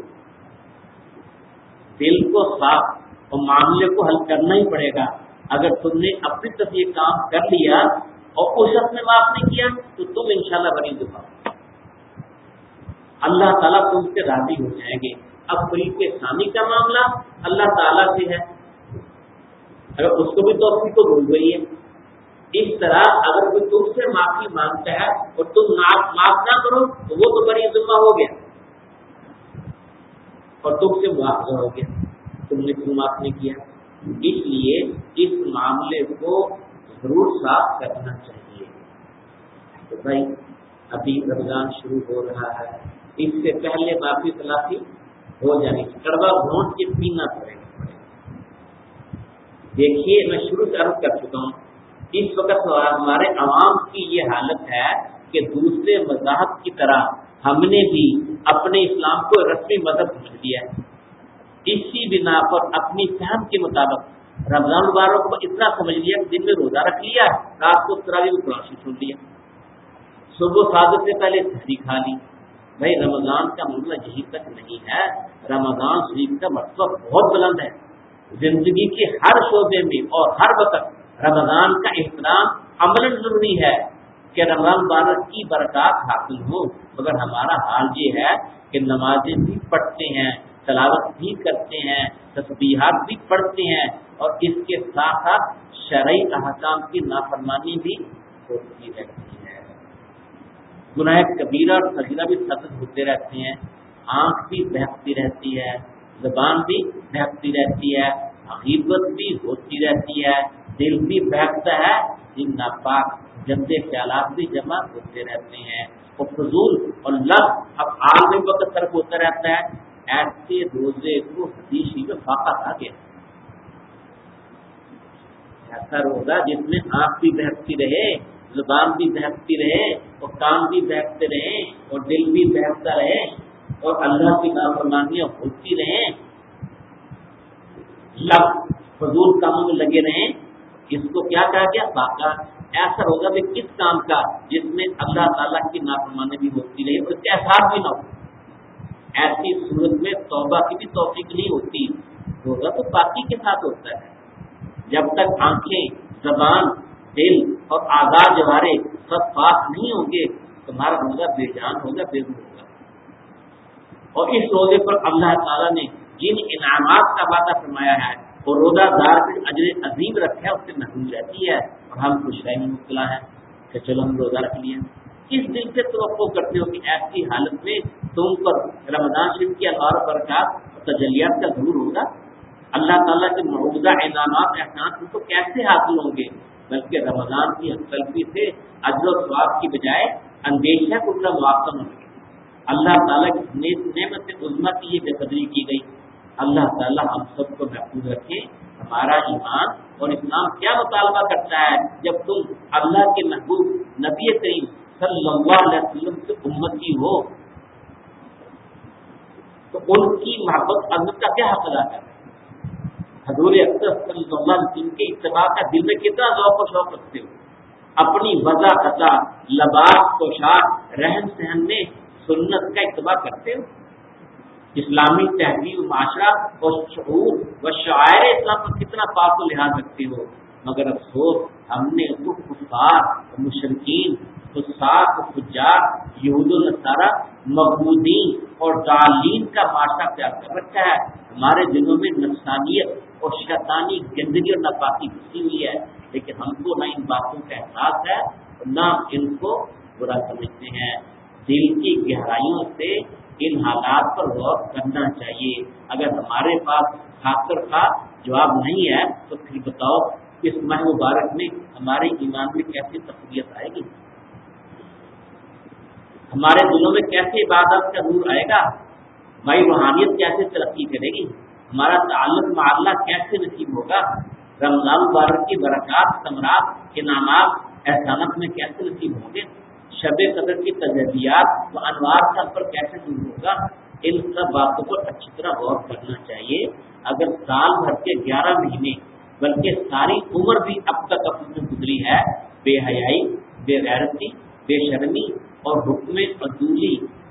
دل کو صاف اور معاملے کو حل کرنا ہی پڑے گا. اگر تم نے اپنی طرف یہ کام کر لیا اور اس شخص نے معاف نہیں کیا تو تم انشاءاللہ بری دفاع اللہ تعالیٰ تم سے راضی ہو جائیں گے. اب فریق ثانی کا معاملہ اللہ تعالیٰ سے ہے، اگر اس کو بھی توفیق کو بھول گئی ہے. اس طرح اگر کوئی تم سے معافی مانگتا ہے اور تم معاف نہ کرو تو وہ تو بری ذمہ ہو گیا اور تم سے مواخذہ ہو گیا، تم نے کیوں معاف نہیں کیا. اس لیے اس معاملے کو ضرور صاف کرنا چاہیے. تو بھائی ابھی رمضان شروع ہو رہا ہے، اس سے پہلے معافی تلافی ہو جانی چاہیے، کڑوا گھونٹ کے پینا پڑے گا. دیکھیے میں شروع سے عرض کر چکا ہوں، اس وقت ہمارے عوام کی یہ حالت ہے کہ دوسرے مذاہب کی طرح ہم نے بھی اپنے اسلام کو رسمی مذہب سمجھ لیا ہے. اسی بنا پر اپنی فہم کے مطابق رمضان مبارک کو اتنا سمجھ لیا کہ دن میں روزہ رکھ لیا، رات کو تراویح میں قرآن شریف سن لیا، صبح صادق سے پہلے سحری کھا لی. بھائی رمضان کا مرتبہ یہی تک نہیں ہے، رمضان شریف کا مرتبہ بہت بلند ہے. زندگی کے ہر شعبے میں اور ہر وقت رمضان کا احترام عملاً ضروری ہے کہ رمضان مبارک کی برکات حاصل ہو. مگر ہمارا حال یہ ہے کہ نمازیں بھی پڑھتے ہیں، تلاوت بھی کرتے ہیں، تسبیحات بھی پڑھتے ہیں اور اس کے ساتھ ساتھ شرعی احکام کی نافرمانی بھی ہوتی رہتی ہے. گناہ کبیرہ اور صغیرہ بھی سخت ہوتے رہتے ہیں، آنکھ بھی بہکتی رہتی ہے، زبان بھی بہکتی رہتی ہے، غیبت بھی ہوتی رہتی ہے، دل بھی بہکتا ہے، ان ناپاک گندے خیالات بھی جمع ہوتے رہتے ہیں اور فضول اور لفظ اب عالمی وقت طرف ہوتا رہتا ہے. ایسے روزے کو حدیث میں فاقہ آ گیا. ایسا روزہ جس میں آنکھ بھی بہکتی رہے، زبان بھی بہکتی رہے اور کان بھی بہکتے رہے اور دل بھی بہکتا رہے اور اللہ کی نافرمانیاں ہوتی رہیں، لفظ فضول کاموں میں لگے رہیں، اس کو کیا کہا گیا؟ فاقہ. ایسا روزہ بھی کس کام کا جس میں اللہ تعالیٰ کی نافرمانی بھی ہوتی رہے اور اس کا احساس بھی نہ ہو. ایسی صورت میں توبہ کی بھی توفیق نہیں ہوتی. روزہ تو پاکی کے ساتھ ہوتا ہے. جب تک آنکھیں، زبان، دل اور اعضاء جوارے سب پاک نہیں ہوں گے تمہارا روزہ بے جان ہوگا، بے روح ہوگا. اور اس روزے پر اللہ تعالیٰ نے جن انعامات کا وعدہ فرمایا ہے اور روزہ دار کے اجر عظیم رکھا ہے اس سے محروم رہتی ہے اور ہم خوش رہنے میں مبتلا ہے کہ چلو ہم روزہ رکھ لیا. کس دل سے توقع کرتے ہو کہ ایسی حالت میں تم پر رمضان شریف کی انوار و برکات اور تجلیات کا ظہور ہوگا؟ اللہ تعالیٰ کے معجزہ انعامات احسان تم کو کیسے حاصل ہوں گے؟ بلکہ رمضان کی تلفی سے اجر و ثواب کی بجائے اندیشہ کو کا معاوضہ مل گیا. اللہ تعالیٰ کی نعمت عظمیٰ کی یہ بے قدری کی گئی. اللہ تعالیٰ ہم سب کو محفوظ رکھے. ہمارا ایمان اور اسلام کیا مطالبہ کرتا ہے جب تم اللہ کے محبوب نبی کریم صلی اللہ علیہ وسلم سے امتی ہو تو ان کی محبت عظمت کا کیا حق ادا کرتا ہے؟ حضور اکرم صلی اللہ علیہ وسلم کے اتباع کا دل میں کتنا ذوق و شوق رکھتے ہو؟ اپنی وضع قضا، لباس پوشاک، رہن سہن میں سنت کا اتباع کرتے ہو؟ اسلامی تہذیب، معاشرہ اور شعور و شعائر اسلام پر کتنا پاک و لحاظ رکھتے ہو؟ مگر افسوس ہم نے وہ کفار، مشرکین، فساق، فجار، یہود و نصارہ، مغبوطین اور ضالین کا معاشرہ پیار کر رکھا ہے۔ ہمارے دلوں میں نفسانیت اور شیطانی گندگی اور ناپاکی گھسی ہوئی ہے، لیکن ہم کو نہ ان باتوں کا احساس ہے اور نہ ان کو برا سمجھتے ہیں۔ دل کی گہرائیوں سے ان حالات پر غور کرنا چاہیے۔ اگر ہمارے پاس خاطر کا جواب نہیں ہے تو پھر بتاؤ اس ماہ مبارک میں ہمارے ایمان میں کیسی تقویت آئے گی؟ ہمارے دلوں میں کیسے عبادت کا نور آئے گا؟ ہماری روحانیت کیسے ترقی کرے گی؟ ہمارا تعلق مع اللہ کیسے نصیب ہوگا؟ رمضان مبارک کی برکات، ثمرات، انعامات، احسانات میں کیسے نصیب ہوں گے؟ شب قدر کی تجلیات و انوار کا پر کیسے دور ہوگا؟ ان سب باتوں پر اچھی طرح غور کرنا چاہیے۔ اگر سال بھر کے گیارہ مہینے بلکہ ساری عمر بھی اب تک اپنے گزری ہے بے حیائی، بے غیرتی، بے شرمی اور حکم عدولی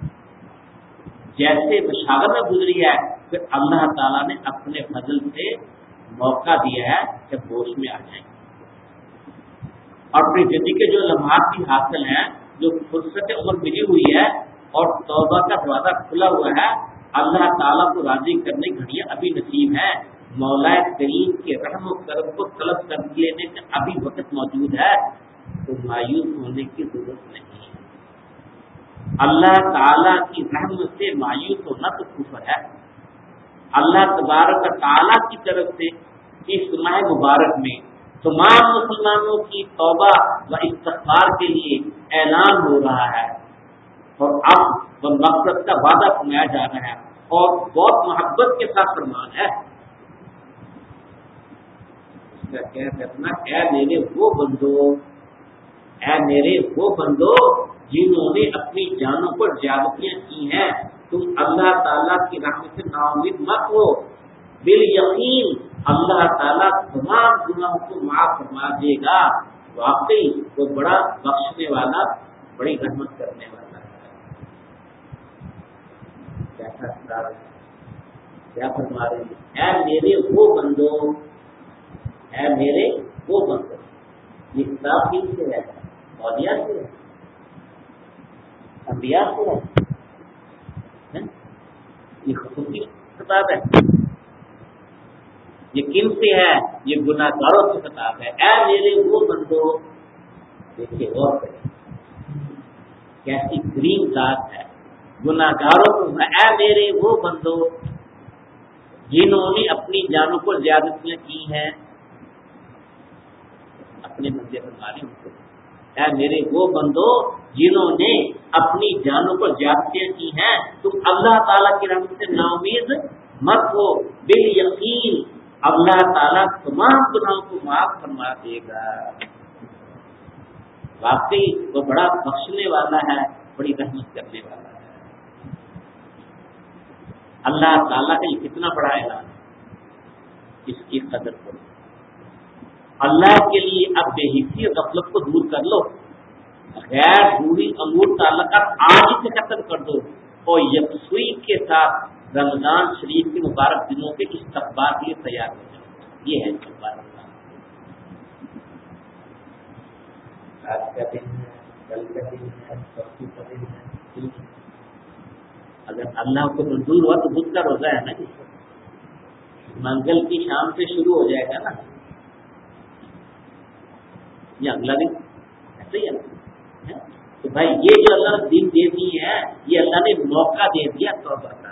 جیسے مشاغل میں گزری ہے، پھر اللہ تعالیٰ نے اپنے فضل سے موقع دیا ہے کہ ہوش میں آ جائیں اور اپنی زندگی کے جو لمحات بھی حاصل ہیں، جو فرصت عمر ملی ہوئی ہے اور توبہ کا دروازہ کھلا ہوا ہے، اللہ تعالیٰ کو راضی کرنے گھڑیاں ابھی نصیب ہیں۔ مولا کریم کے رحم و کرم کو طلب کر لینے کا ابھی وقت موجود ہے، تو مایوس ہونے کی ضرورت نہیں ہے۔ اللہ تعالیٰ کی رحمت سے مایوس ہونا تو کفر ہے۔ اللہ تبارک و تعالیٰ کی طرف سے اس ماہ مبارک میں تمام مسلمانوں کی توبہ و استغفار کے لیے اعلان ہو رہا ہے اور اب وہ مغفرت کا وعدہ فرمایا جا رہا ہے اور بہت محبت کے ساتھ فرمان ہے۔ اس کا کیا کہنا، اے میرے وہ بندو، اے میرے وہ بندو جنہوں نے اپنی جانوں پر زیادتیاں کی ہیں، تم اللہ تعالیٰ کی رحمت سے نا امید مت ہو، بالیقین اللہ تعالیٰ تمام گناہوں کو معاف فرما دے گا۔ واقعی وہ بڑا بخشنے والا، بڑی رحمت کرنے والا ہے۔ کیسا خطاب ہے، کیا فرما رہے ہیں؟ اے میرے وہ بندو، اے میرے وہ بندو، یہ خطاب کن سے ہے؟ اولیاء سے ہے، انبیاء سے ہے، یہ خصوصی خطاب ہے۔ یہ کن سے ہے؟ یہ گناہ گاروں سے خطاب ہے۔ اے میرے وہ بندو، دیکھیے غور کریں کیسی گرین ذات ہے، گناہ گاروں کو، اے میرے وہ بندو جنہوں نے اپنی جانوں پر زیادتیاں کی ہیں، اپنے بندے فرمانے ان کو، اے میرے وہ بندو جنہوں نے اپنی جانوں پر زیادتیاں کی ہیں، تم اللہ تعالیٰ کی رحمت سے نا امید مت ہو، بالیقین اللہ تعالیٰ تمام گناہوں کو معاف فرما دے گا۔ واقعی وہ بڑا بخشنے والا ہے، بڑی رحمت کرنے والا ہے۔ اللہ تعالیٰ کا یہ کتنا بڑا اعلان ہے، اس کی قدر کرو۔ اللہ کے لیے اب بے حسی اور غفلت کو دور کر لو، غیر ضروری امور تعلقات آج ہی سے ختم کر دو اور یکسوئی کے ساتھ رمضان شریف کے مبارک دنوں کے استقبال کے لیے تیار ہو جاؤ۔ یہ ہے استقبال۔ آج کا دن ہے، کل کا دن ہے، پرسوں کا دن ہے۔ اگر اللہ کو منظور ہوا تو بدھ کا روزہ ہے نا، منگل کی شام سے شروع ہو جائے گا نا، یہ اگلا دن ایسے ہی ہے۔ تو بھائی یہ جو اللہ نے دن دے دی ہے، یہ اللہ نے موقع دے دیا توبہ کا،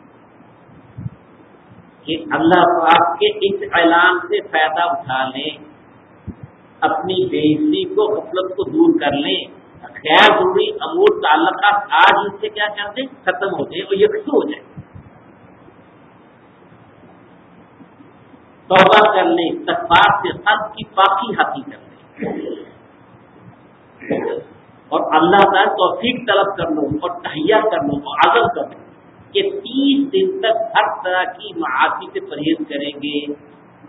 کہ اللہ پاک کے اس اعلان سے فائدہ اٹھا لیں، اپنی بے حسی کو، غفلت کو دور کر لیں، غیر ضروری امور تعلقات آج اس سے کیا کر دیں، ختم ہو جائیں اور یکسو ہو جائیں، توبہ کر لیں، استغفار سے قلب کی پاکی حاصل کر لیں اور اللہ تعالیٰ توفیق طلب کر لو اور تہیا کر لو اور عزم کر لو کہ تیس دن تک ہر طرح کی معاصی سے پرہیز کریں گے،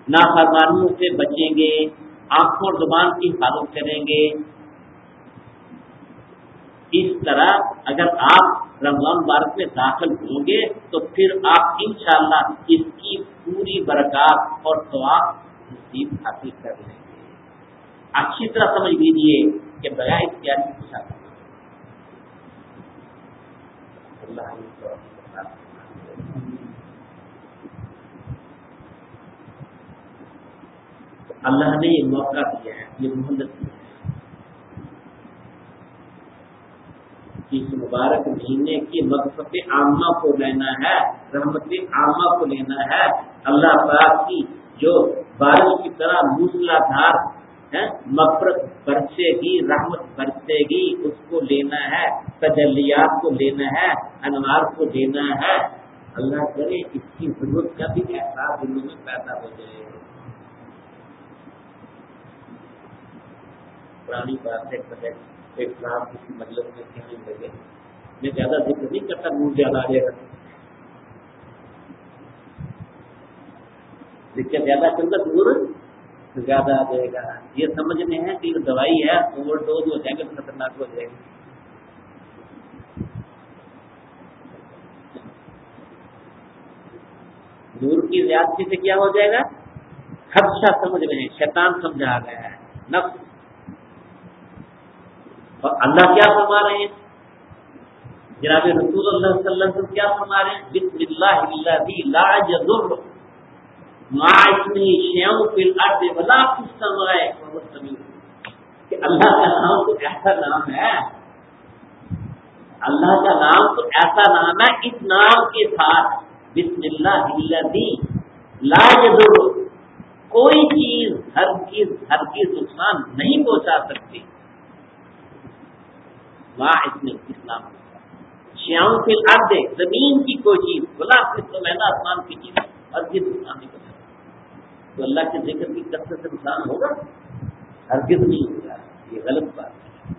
نافرمانیوں سے بچیں گے، آنکھوں اور زبان کی حفاظت کریں گے. اس طرح اگر آپ رمضان مبارک میں داخل ہوں گے تو پھر آپ انشاءاللہ اس کی پوری برکات اور ثواب نصیب حاصل کر لیں گے. اچھی طرح سمجھ لیجیے کہ بغیر اختیار کی کچھ حاصل اللہ اللہ نے یہ موقع دیا ہے، یہ مہلت دیا ہے. اس مبارک مہینے کی مغفرت عامہ کو لینا ہے، رحمت عامہ کو لینا ہے. اللہ پاک کی جو بارش کی طرح موسلادھار مغفرت برسے گی، رحمت برسے گی، اس کو لینا ہے. تجلیات کو لینا ہے، انوار کو لینا ہے. اللہ کرے اس کی ضرورت کا بھی احساس دلوں میں پیدا ہو جائے. پرانی بات ہے، ایک صاحب کسی مطلب میں کہنے لگے، میں زیادہ ذکر نہیں کرتا، نور زیادہ آ جائے گا، ذکر زیادہ کرتا نور زیادہ آ جائے گا. یہ سمجھنے ہیں کہ یہ دوائی ہے، اوور ڈوز ہو جائے گا تو خطرناک ہو جائے گا. نور کی زیادتی سے کیا ہو جائے گا؟ خدشہ سمجھ رہے ہیں، شیطان سمجھا گیا ہے، نفس. اور اللہ کیا فرما رہے ہیں؟ جناب رسول اللہ صلی اللہ علیہ وسلم کیا فرما رہے ہیں؟ بسم اللہ الذی لا یضر مع اسمہ شیء فی الارض ولا فی السماء وهو السمیع. کہ اللہ کا نام تو ایسا نام ہے، اللہ کا نام تو ایسا نام ہے، اس نام کے ساتھ بسم اللہ الذی لا یضر، کوئی چیز ہرگز ہرگز نقصان نہیں پہنچا سکتی. واہ اتنے اسلام شیاؤں فی الارض، زمین کی کوئی چیز، بلا مینا آسمان کی چیز ہرگز نقصان نہیں پہنچا سکتی. تو اللہ کے ذکر کی کثرت سے نقصان ہوگا؟ ہرگز نہیں ہوگا. یہ غلط بات ہے.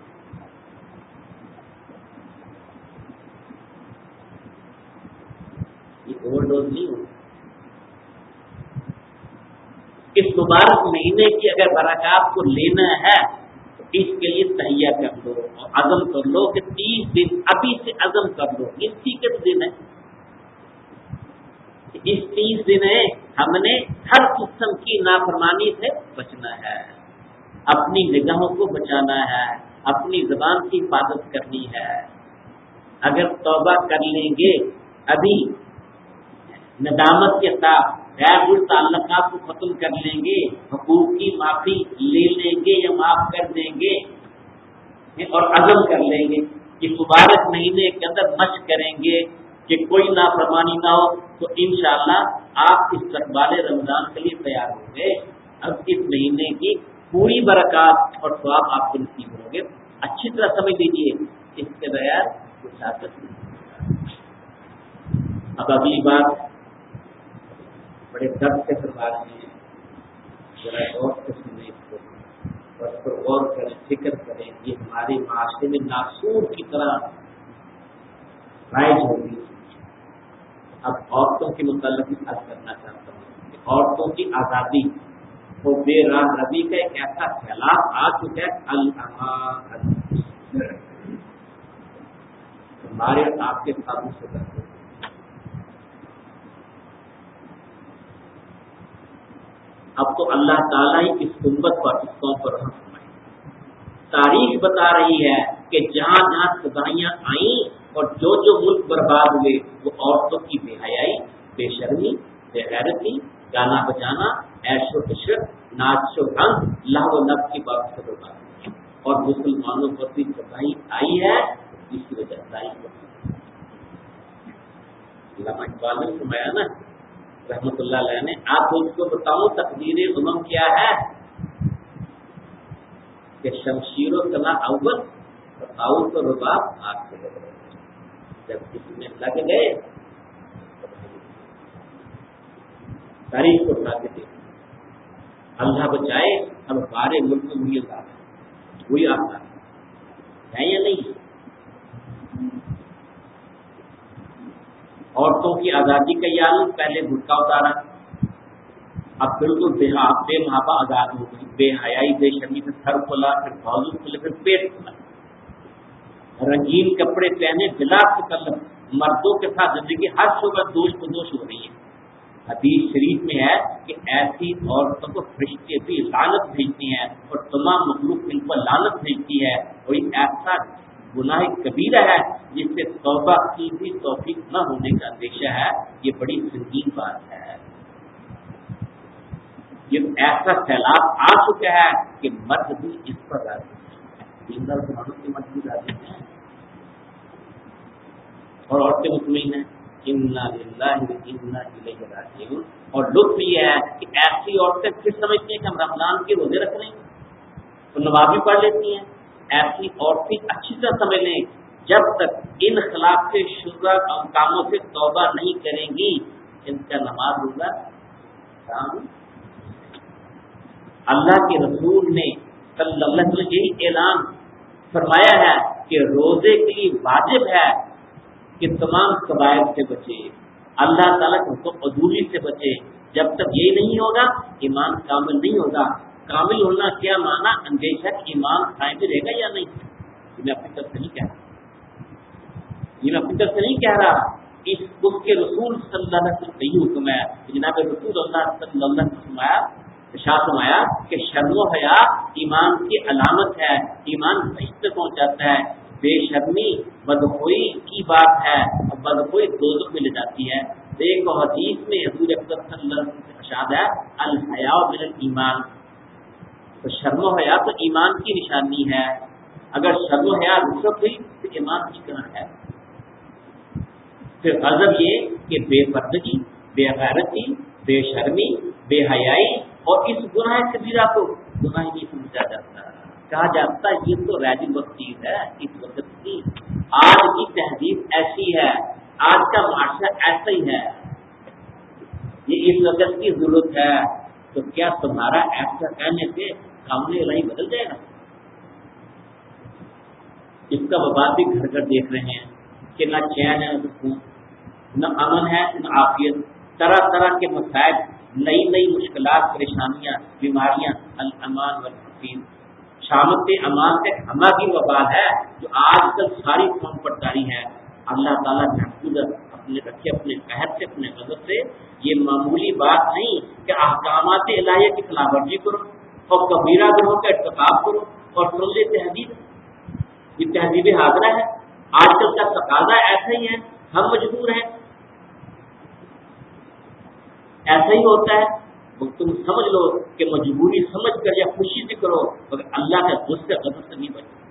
یہ اوور ڈوز نہیں ہوگا. اس مبارک مہینے کی اگر برکات کو لینا ہے تو اس کے لیے تہیا کر لو اور عزم کر لو کہ تیس دن ابھی سے عزم کر لو. اس تیس دن ہے، اس تیس دن ہے ہم نے ہر قسم کی نافرمانی سے بچنا ہے، اپنی نگاہوں کو بچانا ہے، اپنی زبان کی حفاظت کرنی ہے. اگر توبہ کر لیں گے ابھی ندامت کے ساتھ، غیر التعلقات کو ختم کر لیں گے، حقوق کی معافی لے لیں گے یا معاف کر دیں گے اور عزم کر لیں گے کہ مبارک مہینے کے اندر مشق کریں گے کہ کوئی نافرمانی نہ ہو، تو انشاءاللہ آپ استقبال رمضان کے لیے تیار ہوں گے. اب اس مہینے کی پوری برکات اور ثواب آپ کو نصیب ہوں گے. اچھی طرح سمجھ لیجیے، اس کے بغیر کچھ حاصل نہیں. اب اگلی بات بڑے درد سے فرما رہے ہیں، ذرا غور سے سنیں اس کو، اور اس پر غور کریں، فکر کریں. یہ ہمارے معاشرے میں ناسور کی طرح رائج ہوگی. اب عورتوں کے متعلق بات کرنا چاہتا ہوں کہ عورتوں کی آزادی اور بے راہ روی کا ایک ایسا خیالات آ چکا ہے، الامان ہمارے آپ کے سامنے سے کرتے ہیں. اب تو اللہ تعالیٰ ہی اس امت پر، اس قوم پر رحم فرمائے. تاریخ بتا رہی ہے کہ جہاں جہاں تباہیاں آئیں اور جو جو ملک برباد ہوئے وہ عورتوں کی بے حیائی، بے شرمی، بے غیرتی، گانا بجانا، عیش و عشرت، ناچ و رنگ، لہو و لب کی بات سے برباد ہوئی. اور مسلمانوں پر بھی تباہی آئی ہے، اس کی وجہ تاریخ علامہ اقبال نے فرمایا نا رحمت اللہ علیہ نے، آپ اس کو بتاؤ تقدیر امم کیا ہے کہ شمشیر و تنا اول اور تو رباب آگ سے لگ رہے، جب کسی میں لگ گئے تاریخ کو اٹھا کے دے. اللہ بچائے اب ہمارے ملک میں وہی آتا ہے، وہی آتا ہے یا نہیں؟ عورتوں کی آزادی کا یہ عالم، پہلے گھٹکا اتارا، اب بالکل بے بے محابہ آزاد ہو گئی، بے حیائی بے شرمی سے سر کھلا، پھر بازو کھلے، پھر پیٹ کھلا، رنگین کپڑے پہنے، بلا تکلف مردوں کے ساتھ زندگی ہر شعبہ دوش بدوش ہو رہی ہے۔ حدیث شریف میں ہے کہ ایسی عورتوں کو فرشتے بھی لعنت بھیجتی ہیں اور تمام مخلوق ان پر لعنت بھیجتی ہے، اور یہ ایسا گناہ کبیرہ ہے جس سے توبہ کی بھی توفیق نہ ہونے کا اندیشہ ہے۔ یہ بڑی سنگین بات ہے، یہ ایسا سیلاب آ چکا ہے کہ مرد بھی اس پر راضی ہے، دیندار مرد کے مرد بھی راضی ہیں اور عورتیں مطمئن ہیں۔ انا للہ و انا الیہ راجعون۔ اور لطف یہ ہے کہ ایسی عورتیں پھر سمجھتی ہیں کہ ہم رمضان کے روزے رکھ لیں تو نماز بھی پڑھ لیتی ہیں۔ ایسی عورتیں اچھی طرح سمجھ لیں جب تک ان خلاف شرع کاموں سے توبہ نہیں کریں گی ان کا نماز روزہ کام۔ اللہ کے رسول نے صلی اللہ علیہ وسلم یہی اعلان فرمایا ہے کہ روزے کے لیے واجب ہے کہ تمام قبائل سے بچے، اللہ تعالیٰ کے حکم عدولی سے بچے۔ جب تک یہ نہیں ہوگا ایمان کامل نہیں ہوگا۔ کامل ہونا کیا معنی؟ اندیشہ کہ ایمان قائم بھی رہے گا یا نہیں۔ یہ میں اپنی طرف سے نہیں کہہ رہا، یہ میں اپنی طرف سے نہیں کہہ رہا، اس اس کے رسول صلی اللہ علیہ وسلم کا یہ حکم ہے کہ جناب رسول اللہ صلی اللہ علیہ وسلم ارشاد فرمایا کہ شرم و حیا ایمان کی علامت ہے، ایمان فرشتے تک پہنچاتا ہے۔ بے شرمی بدخوئی کی بات ہے اور بدخوئی دوزخ میں لے جاتی ہے۔ ایک حدیث میں حضور اکرم صلی اللہ علیہ وسلم سے ارشاد ہے الحیاء من الایمان، تو شرم و حیا تو ایمان کی نشانی ہے، اگر شرم و حیا رخصت ہوئی تو ایمان کی کہاں ہے؟ پھر غضب یہ کہ بے پردگی، بے غیرتی، بے شرمی، بے حیائی اور اس گناہ کبیرہ کو گناہ نہیں سمجھا جاتا، کہا جاتا ہے یہ تو رائج الوقت چیز ہے اس وقت کی۔ آج کی تہذیب ایسی ہے، آج کا معاشرہ ایسا ہی ہے، یہ اس وقت کی ضرورت ہے، تو کیا تمہارا ایسا کہنے سے قانون الہی بدل جائے گا؟ اس کا وبال بھی گھر گھر دیکھ رہے ہیں کہ نہ چین ہے، نہ سکون، نہ امن ہے، نہ عافیت، طرح طرح کے مسائل، نئی نئی مشکلات، پریشانیاں، بیماریاں، الامان والحفیظ، شامت امان سے ہما کی وبال ہے جو آج کل ساری قوم پر جاری ہے۔ اللہ تعالیٰ محفوظ اپنے رکھے اپنے قہر سے، اپنے غضب سے۔ یہ معمولی بات نہیں کہ احکامات الہیہ کی خلاف ورزی کرو اور کبیرہ گناہوں کا ارتکاب کرو اور سن لے تہذیب، یہ تہذیب حاضرہ ہے، آج کل کا تقاضا ایسا ہی ہے، ہم مجبور ہیں، ایسا ہی ہوتا ہے۔ تم سمجھ لو کہ مجبوری سمجھ کر یا خوشی سے کرو مگر اللہ کے غصے غضب سے نہیں بچو۔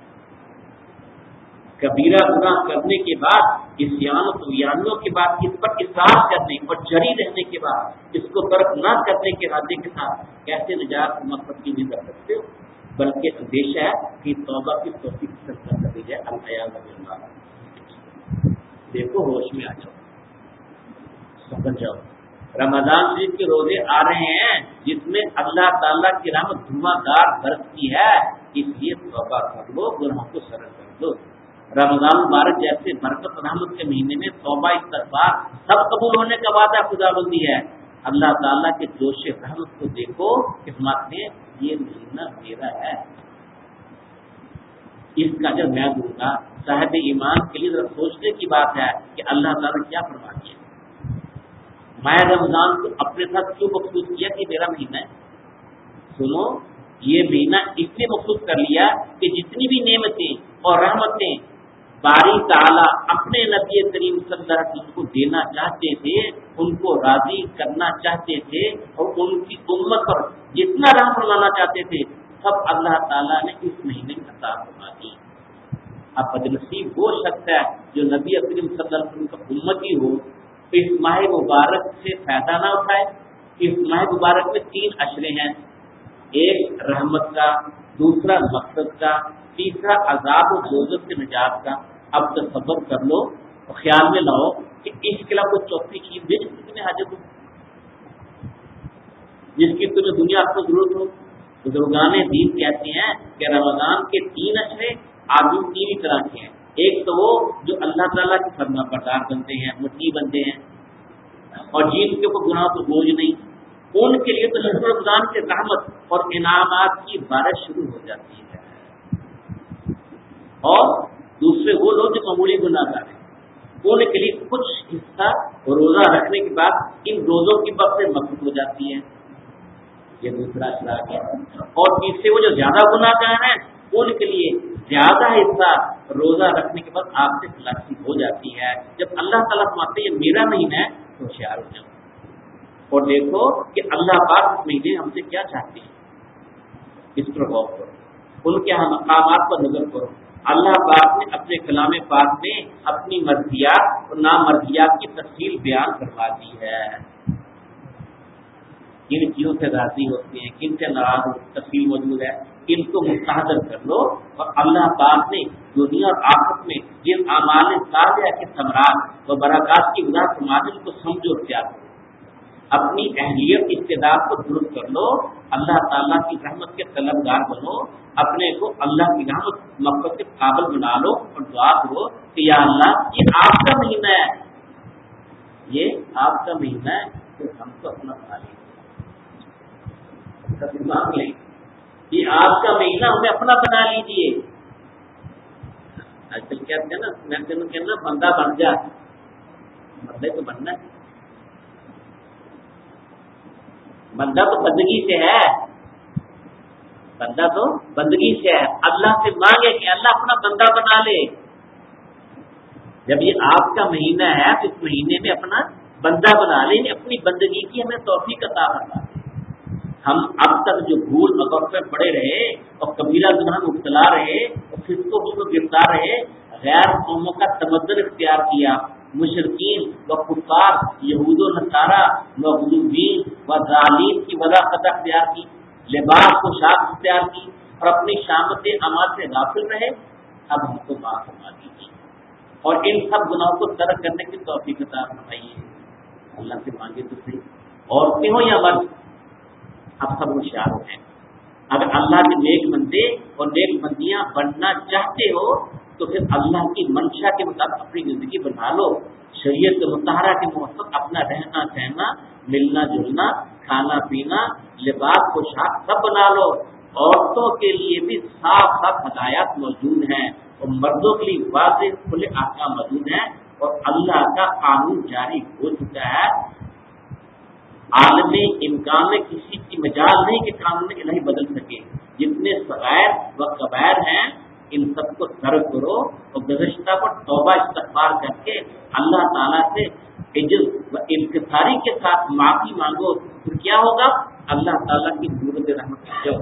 کبیرہ گناہ کرنے کے بعد عصیان و طغیانوں کے بعد اس پر اصرار کرنے اور جری رہنے کے بعد اس کو ترک نہ کرنے کے ارادے کے ساتھ کیسے نجات مقصد کی نہیں کر سکتے ہو؟ بلکہ اندیشہ ہے کہ توبہ کی توفیق سے کر دی جائے۔ الحیاء باللہ، دیکھو ہوش میں آ جاؤ، سمجھ جاؤ۔ رمضان شریف کے روزے آ رہے ہیں جس میں اللہ تعالیٰ کی رحمت دھواں دار برستی ہے، اس لیے توبہ کر لو، گناہوں کو سرل کر دو۔ رمضان مبارک جیسے برکت رحمت کے مہینے میں توبہ استغفار سب قبول ہونے کا وعدہ خدا بندی ہے۔ اللہ تعالیٰ کے جوش رحمت کو دیکھو کہ فرماتے ہیں یہ مہینہ میرا ہے، اس کا جب میں دوں گا۔ صاحب ایمان کے لیے ذرا سوچنے کی بات ہے کہ اللہ تعالیٰ کیا فرماتی ہے۔ ماہ رمضان کو اپنے ساتھ کیوں مخصوص کیا کہ میرا مہینہ ہے؟ سنو، یہ مہینہ اس لیے مخصوص کر لیا کہ جتنی بھی نعمتیں اور رحمتیں باری تعالیٰ اپنے نبی کریم صلی اللہ علیہ وسلم کو دینا چاہتے تھے، ان کو راضی کرنا چاہتے تھے اور ان کی امت پر جتنا رحم فرمانا چاہتے تھے سب اللہ تعالیٰ نے اس مہینے میں عطا فرما دی۔ اب بدنصیب وہ شخص ہے جو نبی کریم صلی اللہ علیہ وسلم کا امتی ہو، اس ماہ مبارک سے فائدہ نہ اٹھائے۔ اس ماہ مبارک میں تین اشرے ہیں، ایک رحمت کا، دوسرا مقصد کا، تیسرا عذاب و دوزخ سے نجات کا۔ اب تصور کر لو اور خیال میں لاؤ کہ اس کے علاوہ کوئی چوتھی چیز بھی جس کی تمہیں حاجت ہو، جس کی تمہیں دنیا کو ضرورت ہو۔ بزرگان دین کہتے ہیں کہ رمضان کے تین اشرے آدمی تین ہی طرح کے ہیں۔ ایک تو وہ جو اللہ تعالیٰ کی فرما بردار بنتے ہیں، مطیع بنتے ہیں اور جن کے اوپر گناہ تو بوجھ نہیں، ان کے لیے تو شہر رمضان کے رحمت اور انعامات کی بارش شروع ہو جاتی ہے، اور دوسرے وہ لوگ جو معمولی گناہ گار ہیں ان کے لیے کچھ حصہ روزہ رکھنے کے بعد ان روزوں کی وقت مقبول ہو جاتی ہے. یہ دوسرا اخلاق ہے. اور تیسرے وہ جو زیادہ گناہ گار ہیں ان کے لیے زیادہ حصہ روزہ رکھنے کے بعد آپ سے خلاصی ہو جاتی ہے. جب اللہ تعالیٰ فرماتے ہیں یہ میرا مہینہ ہے تو ہوشیار ہو جاؤ اور دیکھو کہ اللہ پاک اس مہینے ہم سے کیا چاہتے ہیں، اس پر غور کرو، ان کے مقامات پر نظر کرو. اللہ پاک نے اپنے کلام پاک میں اپنی مرضیات اور نامرضیات کی تفصیل بیان کروا دی ہے. کن چیزوں سے راضی ہوتے ہیں، کن سے ناراض ہوتے، تفصیل موجود ہے. ان کو مستحضر کر لو اور اللہ پاک نے دنیا اور آخرت میں جن اعمال صالحہ کے ثمرات و برکات کی وجہ سے معادل کو سمجھو اور اختیار کرو. اپنی اہلیت استعداد کو درست کر لو، اللہ تعالیٰ کی رحمت کے طلبگار بنو، اپنے کو اللہ کی رحمت مقصد کے قابل بنا لو اور دعا کرو کہ یا اللہ یہ آپ کا مہینہ ہے، یہ آپ کا مہینہ ہے تو ہم کو اپنا بنا لیجیے، دماغ لیں یہ آپ کا مہینہ ہمیں اپنا بنا لیجیے. آج کل کہتے ہیں نا میں تینوں کہنا بندہ بن جا، بندے تو بننا ہے، بندہ تو بندگی سے ہے، بندہ تو بندگی سے ہے. اللہ سے مانگے کہ اللہ اپنا بندہ بنا لے. جب یہ آپ کا مہینہ ہے تو اس مہینے میں اپنا بندہ بنا لے، اپنی بندگی کی ہمیں توفیق عطا فرما دے. ہم اب تک جو بھول مغفر میں پڑے رہے اور کبیرہ گناہ میں مبتلا رہے اور فسق و فجور میں گرفتار رہے، غیر قوموں کا تمدن اختیار کیا، مشرکین و کفار یہود و نصارہ مغلوبین و ظالمین کی وجہ قطع اختیار کی، لباس کو شاخ اختیار کی اور اپنی شامت اعمال سے غافل رہے. اب ہم کو معاف فرما دیجیے اور ان سب گناہوں کو ترک کرنے کی توفیق عطا فرمائیے. اللہ سے مانگے تو صحیح، عورتیں ہوں یا مرد، اب سب ہوشیار ہیں. اگر اللہ کے نیک بندے اور نیک بندیاں بننا چاہتے ہو تو پھر اللہ کی منشا کے مطابق اپنی زندگی بنا لو. شریعت مطہرہ کے موافق اپنا رہنا سہنا، ملنا جلنا، کھانا پینا، لباس پوشاک سب بنا لو. عورتوں کے لیے بھی صاف صاف ہدایات موجود ہیں اور مردوں کے لیے واضح کھلے احکام موجود ہیں اور اللہ کا قانون جاری ہو چکا ہے. عالم امکان میں کسی کی مجال نہیں کہ قانون الہی بدل سکے. جتنے صغائر و کبائر ہیں ان سب کو ترک کرو اور گزشتہ پر توبہ استغفار کر کے اللہ تعالیٰ سے عجز و انکساری کے ساتھ معافی مانگو. تو کیا ہوگا؟ اللہ تعالیٰ کی نورت رحمت جو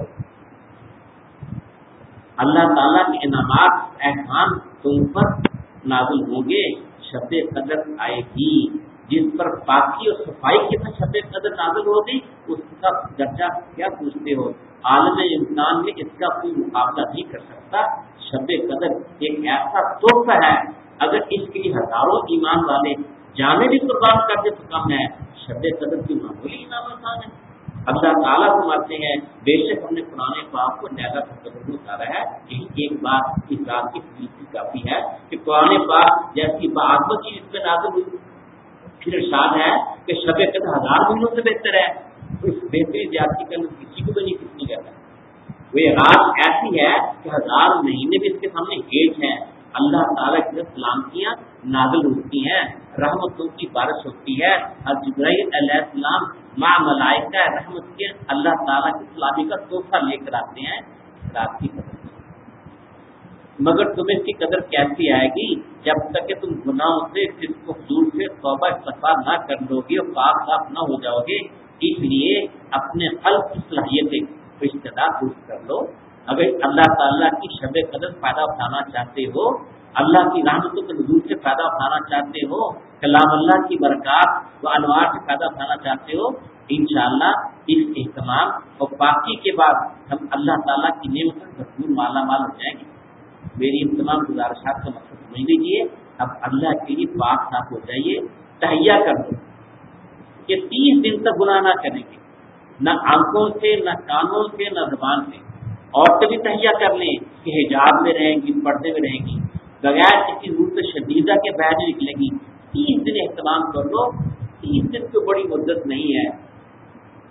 اللہ تعالیٰ کے انعامات احسان تم پر نازل ہوں گے. شب قدر آئے گی جس پر پاکی اور صفائی کے ساتھ شب قدر نازل ہوگی، اس کا درجہ کیا پوچھتے ہو؟ عالم انسان میں اس کا کوئی مقابلہ نہیں کر سکتا. شب قدر ایک ایسا تحفہ ہے، اگر اس کے لیے ہزاروں ایمان والے جانے بھی قربان کر دے تو کم ہے. شب قدر کی معمولی انعام آسان ہے. اللہ تعالیٰ فرماتے ہیں بے شک ہم نے قرآن پاک کو نیلا قدر میں اتارا ہے. یہی ایک بات اس بات کی فیصد کافی ہے کہ قرآن پاک جیسی بآمد چیز اس میں نازل ہوئی. پھر ارشاد ہے کہ شب قدر ہزار مہینوں سے بہتر ہے. اس بہتری زیادتی کرنا کسی کو بھی نہیں کسی کہتا. وہ رات ایسی ہے کہ ہزار مہینے بھی اس کے سامنے ہیٹ ہیں. اللہ تعالیٰ کی سلامتیاں نازل ہوتی ہیں، رحمتوں کی بارش ہوتی ہے. اور جبرائیل علیہ السلام مع ملائکہ رحمت کے اللہ تعالیٰ کی سلامی کا تحفہ لے کر آتے ہیں رات کی قدر. مگر تمہیں اس کی قدر کیسی آئے گی جب تک کہ تم گناہوں سے فسق و فجور سے توبہ استغفار نہ کر لو گے اور پاک صاف نہ ہو جاؤ گے. اس لیے اپنے قلب کی صلاحیتیں استعداد درست کر لو. اگر اللہ تعالیٰ کی شب قدر فائدہ اٹھانا چاہتے ہو، اللہ کی رحمتوں کے نزول سے فائدہ اٹھانا چاہتے ہو، کلام اللہ کی برکات و انوار سے فائدہ اٹھانا چاہتے ہو، انشاءاللہ اس اہتمام اور پاکی کے بعد ہم اللہ تعالیٰ کی نعمت سے بھرپور مالا مال ہو جائیں گے. میری ان تمام گزارشات کا مقصد سمجھ لیجیے. اب اللہ کے لیے پاک صاف ہو جائیے، تہیا کر دو کہ تیس دن تک گناہ نہ کریں گے، نہ آنکھوں سے، نہ کانوں سے، نہ زبان سے. عورتیں بھی تہیا کر لیں کہ حجاب میں رہیں گی، پردے میں رہیں گی، بغیر کسی ضرورت شدیدہ کے باہر نکلیں گی. تیس دن اہتمام کر لو. تیس دن تو بڑی مدت نہیں ہے.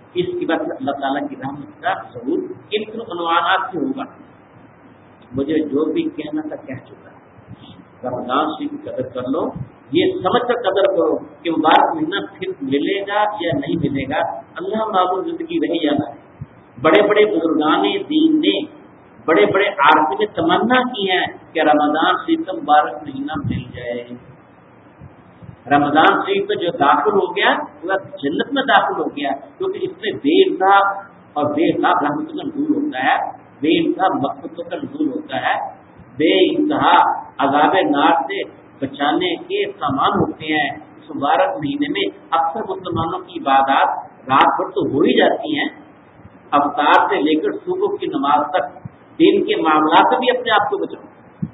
اس کی بات اللہ تعالیٰ کی رحمت کا ضرور ان عنوانات سے ہوگا. مجھے جو بھی کہنا تھا کہہ چکا. رمضان شریف کی قدر کر لو, یہ سمجھ کر قدر کرو کہ مبارک مہینہ پھر ملے گا یا نہیں ملے گا. اللہ معلوم زندگی رہی یا نہ. بڑے بڑے بزرگان دین نے, بڑے بڑے عارفین نے تمنا کی ہے کہ رمضان شریف کا مبارک مہینہ مل جائے. رمضان شریف میں جو داخل ہو گیا وہ جنت میں داخل ہو گیا, کیونکہ اس میں بے حساب اور بے حساب رحمتوں کا نزول ہوتا ہے, بے حساب مغفرتوں کا نزول ہوتا ہے, بے انتہا عذاب نار سے بچانے کے سامان ہوتے ہیں. اس مبارک مہینے میں اکثر مسلمانوں کی عبادات رات بھر تو ہو ہی جاتی ہیں, افطار سے لے کر صبح کی نماز تک دین کے معاملات سے بھی اپنے آپ کو بچاؤ.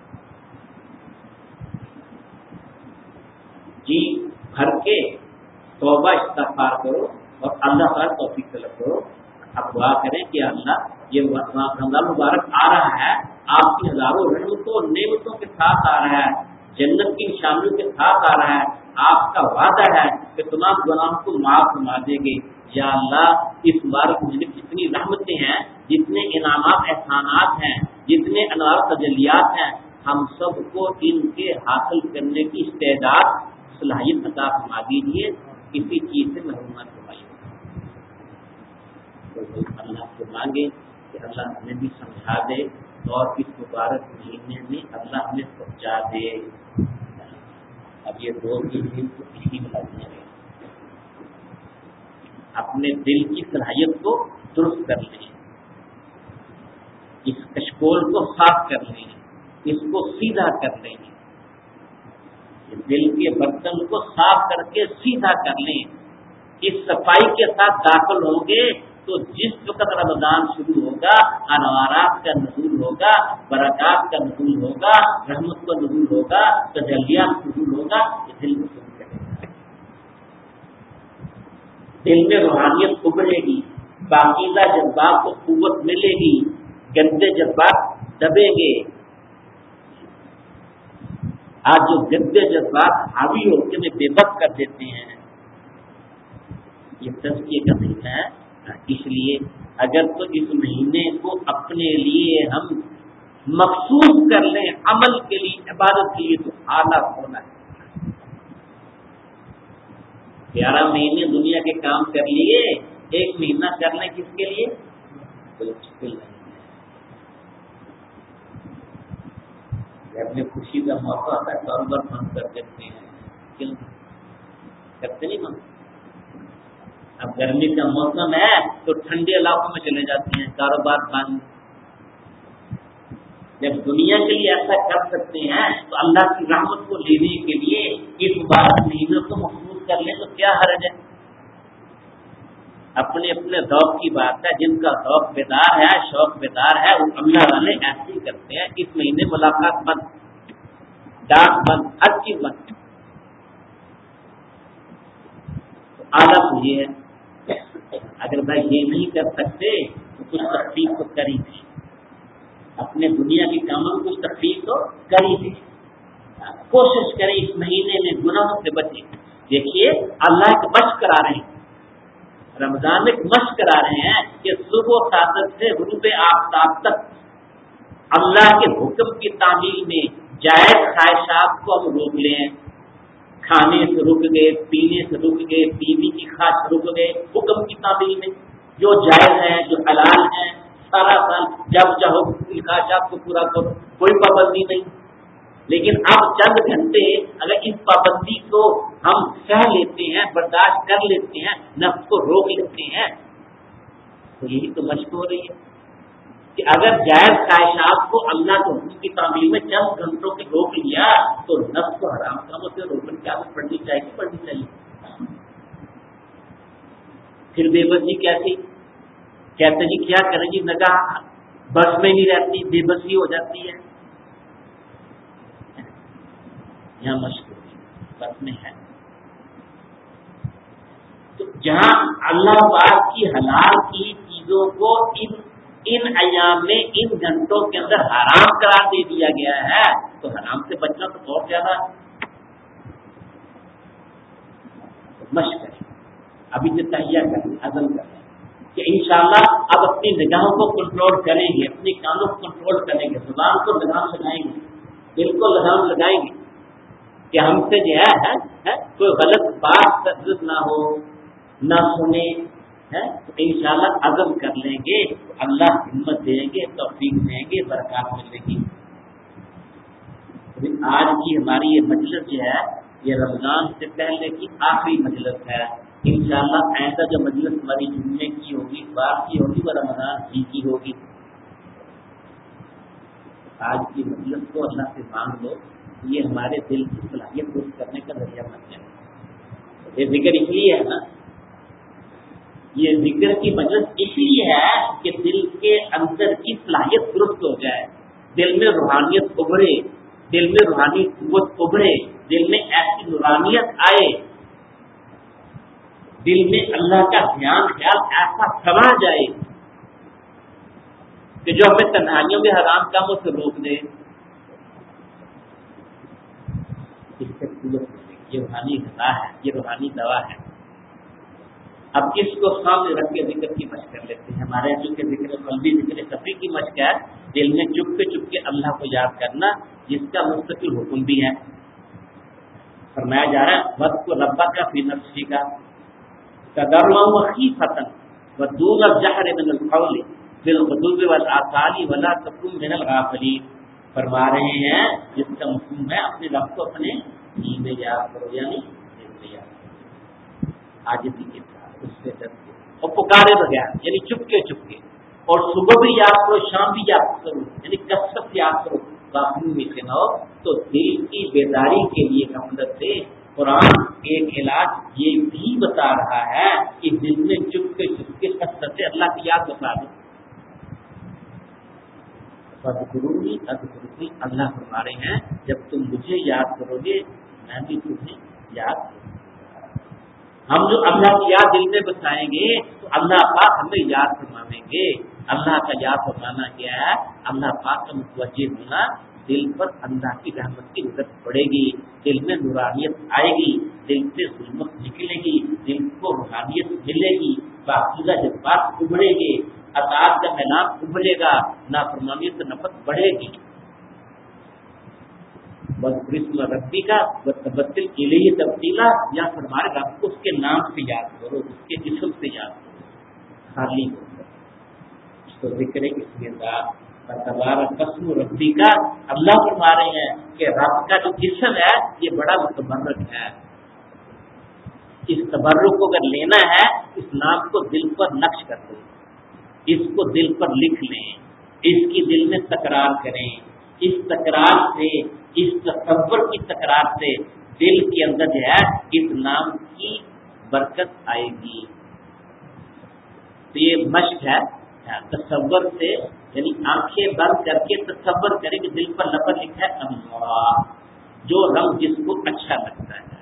جی بھر کے توبہ استغفار کرو اور اللہ تعالیٰ توفیق طلب کرو. اب دعا کریں کہ اللہ یہ رمضان مبارک آ رہا ہے, آپ کی ہزاروں رحمتوں اور نعمتوں کے ساتھ آ رہا ہے, جنت کی نشانیوں کے ساتھ آ رہا ہے. آپ کا وعدہ ہے کہ تمام گناہوں کو معاف فرما دیں گے. یا اللہ اس مبارک مہینے میں جتنی رحمتیں ہیں, جتنے انعامات احسانات ہیں, جتنے انوار تجلیات ہیں, ہم سب کو ان کے حاصل کرنے کی استعداد صلاحیت عطا فرما دیجیے. کسی چیز سے محروم نہ فرمائیے. تو اللہ سے مانگے کہ اللہ ہمیں بھی سمجھا دے اور اس مبارک مہینے میں اللہ ہمیں پہنچا دے. اب یہ دو تین دن کو اسی میں لگنے رہے, اپنے دل کی صلاحیت کو درست کر لیں, اس کشکول کو صاف کر لیں, اس کو سیدھا کر لیں, دل کے برتن کو صاف کر کے سیدھا کر لیں. اس صفائی کے ساتھ داخل ہوں گے تو جس وقت رمضان شروع ہوگا انوارات کا نزول ہوگا, برکات کا نزول ہوگا, رحمت کا نزول ہوگا, تجلیات نزول ہوگا. یہ دل میں سن کرے گا, دل میں روحانیت ابھرے گی, باقیدہ جذبات کو قوت ملے گی, گندے جذبات دبیں گے. آج جو گندے جذبات حاوی ہو کے بے بس کر دیتے ہیں, یہ تزکیے کا مہینہ ہے. اس لیے اگر تو اس مہینے کو اپنے لیے ہم مخصوص کر لیں, عمل کے لیے, عبادت کے لیے, تو اعلیٰ ہونا ہے. گیارہ مہینے دنیا کے کام کر لیے, ایک مہینہ کر لیں کس کے لیے؟ بالکل نہیں. گھر میں خوشی کا موقع آتا ہے کاروبار بند کر دیتے ہیں, کیوں کرتے نہیں بند؟ اب گرمی کا موسم ہے تو ٹھنڈے علاقوں میں چلے جاتے ہیں, کاروبار بند. جب دنیا کے لیے ایسا کر سکتے ہیں تو اللہ کی رحمت کو لینے کے لیے اس مبارک مہینوں کو مخصوص کر لیں تو کیا حرج ہے؟ اپنے اپنے ذوق کی بات ہے, جن کا ذوق بیدار ہے, شوق بیدار ہے, وہ اللہ والے ایسے ہی کرتے ہیں. اس مہینے ملاقات بند, ڈاک بند, ہر چیز بند. اعلیٰ تو یہ ہے, اگر بھائی یہ نہیں کر سکتے تو کچھ تخفیف تو کر ہی دیں, اپنے دنیا کے کاموں میں کچھ تخفیف تو کر ہی دیں. کوشش کریں اس مہینے میں گناہوں سے بچیں. دیکھیے اللہ ایک مشق کرا رہے ہیں, رمضان میں ایک مشق کرا رہے ہیں کہ صبح طاقت سے غروب آفتاب تک اللہ کے حکم کی تعمیل میں جائز خواہشات کو ہم روک لیں. کھانے سے رک گئے, پینے سے رک گئے, بیوی کی خواہش رک گئے, حکم کی تعمیل میں جو جائز ہیں, جو حلال ہیں, سارا سال جب چاہو خواہشات کو پورا کرو, کوئی پابندی نہیں. لیکن اب چند گھنٹے اگر اس پابندی کو ہم سہ لیتے ہیں, برداشت کر لیتے ہیں, نفس کو روک لیتے ہیں, تو یہی تو مشق ہو رہی ہے کہ اگر جائز خواہشات کو اللہ کے حکم کی تعمیل میں چند گھنٹوں کے روک لیا تو نفس کو حرام کاموں سے روکنے کی عادت پڑنی چاہیے پڑنی چاہیے. پھر بے بسی کیسی, کہتے جی کیا کریں جی, نگاہ بس میں نہیں رہتی, بے بسی ہو جاتی ہے. یہاں مشکل بس میں ہے. تو جہاں اللہ پاک کی حلال کی چیزوں کو ان ان ایام میں, ان گھنٹوں کے اندر حرام قرار دے دیا گیا ہے, تو حرام سے بچنا تو بہت زیادہ مشق کریں. ابھی سے تہیا کریں, عزم کریں, کہ انشاءاللہ اب اپنی نگاہوں کو کنٹرول کریں گے، اپنی کانوں کو کنٹرول کریں گے، زبان کو لگام لگائیں گے، دل کو لگام لگائیں گے کہ ہم سے جو ہے, ہے, ہے کوئی غلط بات تردد نہ ہو، نہ سنے، ہے تو انشاءاللہ عزم کر لیں گے، اللہ ہمت دیں گے، توفیق دیں گے، برکات ملے گی۔ آج کی ہماری یہ مجلس جو ہے یہ رمضان سے پہلے کی آخری مجلس ہے، انشاءاللہ ایسا جو مجلس ہماری جمعے کی ہوگی، بات کی ہوگی، وہ رمضان ہی کی ہوگی۔ آج کی مجلس کو اللہ سے مانگ لو، یہ ہمارے دل کی صلاحیت درست کرنے کا ذریعہ بن جائے۔ یہ ذکر اس لیے ہے نا، یہ ذکر کی مجلس اس لیے ہے کہ دل کے اندر کی صلاحیت درست ہو جائے، دل میں روحانیت ابھرے، دل میں روحانی قوت ابھرے، دل میں ایسی نورانیت آئے، دل میں اللہ کا دھیان خیال ایسا سما جائے کہ جو ہمیں تنہائیوں میں حرام کاموں سے روک دے۔ اس سے یہ روحانی غذا ہے، یہ روحانی دوا ہے۔ اب اس کو سامنے رکھ کے ذکر کی مشق کر لیتے ہیں۔ ہمارے جو کہ ذکر قلبی ذکر سفری کی مشق ہے، دل میں چپ کے چپ کے اللہ کو یاد کرنا، جس کا مستقل حکم بھی ہے۔ فرمایا جا رہا ہے وقت کو ربا کا فی نفسی کا تضرعا وخیفۃ ودون الجہر من القول بالغدو والآصال ولا تکن من الغافلین۔ فرما رہے ہیں جس کا مفہوم ہے اپنے رب کو اپنے دل میں یاد کرو، یعنی دل میں یاد کرو، عاجزی کے ساتھ، اس سے ڈر کے، اور پکارے بغیر، یعنی چپ کے چپ کے، اور صبح بھی یاد کرو، شام بھی یاد کرو، یعنی کثرت یاد کرو، غافلوں میں سے نہ ہو۔ تو دل کی بیداری کے لیے غفلت سے قرآن ایک علاج یہ بھی بتا رہا ہے کہ دل میں چپ کے چپ کے کثرت سے اللہ کی یاد بتا دو۔ فَاذْكُرُونِی أَذْكُرْکُم، اللہ فرما رہے ہیں جب تم مجھے یاد کرو گے میں بھی تمہیں یاد کروں گا۔ ہم جو اللہ کی یاد دل میں بسائیں گے تو اللہ پاک ہمیں یاد فرمائیں گے۔ اللہ کا یاد فرمانا کیا ہے؟ اللہ پاک کا متوجہ ہونا، دل پر اللہ کی رحمت کی نظر پڑے گی، دل میں نورانیت آئے گی، دل سے ظلمت نکلے گی، دل کو روحانیت ملے گی، باقاعدہ جذبات ابھرے گے، اطاعت کا میلان ابھرے گا، نافرمانیت سے نفرت بڑھے گی۔ وَاذْكُرِ اسْمَ رَبِّكَ وَتَبَتَّلْ إِلَيْهِ تَبْتِيلًا، یا فرمائے رب کو اس کے نام سے یاد کرو، اس کے اسم سے یاد کرو، خالی ہو اس کو ذکر اس کے ساتھ تبارک اسم ربک۔ اللہ فرما رہے ہیں کہ رب کا جو اسم ہے یہ بڑا متبرک ہے۔ اس تبرک کو اگر لینا ہے اس نام کو دل پر نقش کر دو، اس کو دل پر لکھ لیں، اس کی دل میں تکرار کریں۔ اس تکرار سے، اس تصور کی تکرار سے دل کے اندر جو ہے اس نام کی برکت آئے گی۔ تو یہ مشق ہے تصور سے، یعنی آنکھیں بند کر کے تصور کریں کہ دل پر لفظ لکھا ہے اللہ، جو رب جس کو اچھا لگتا ہے۔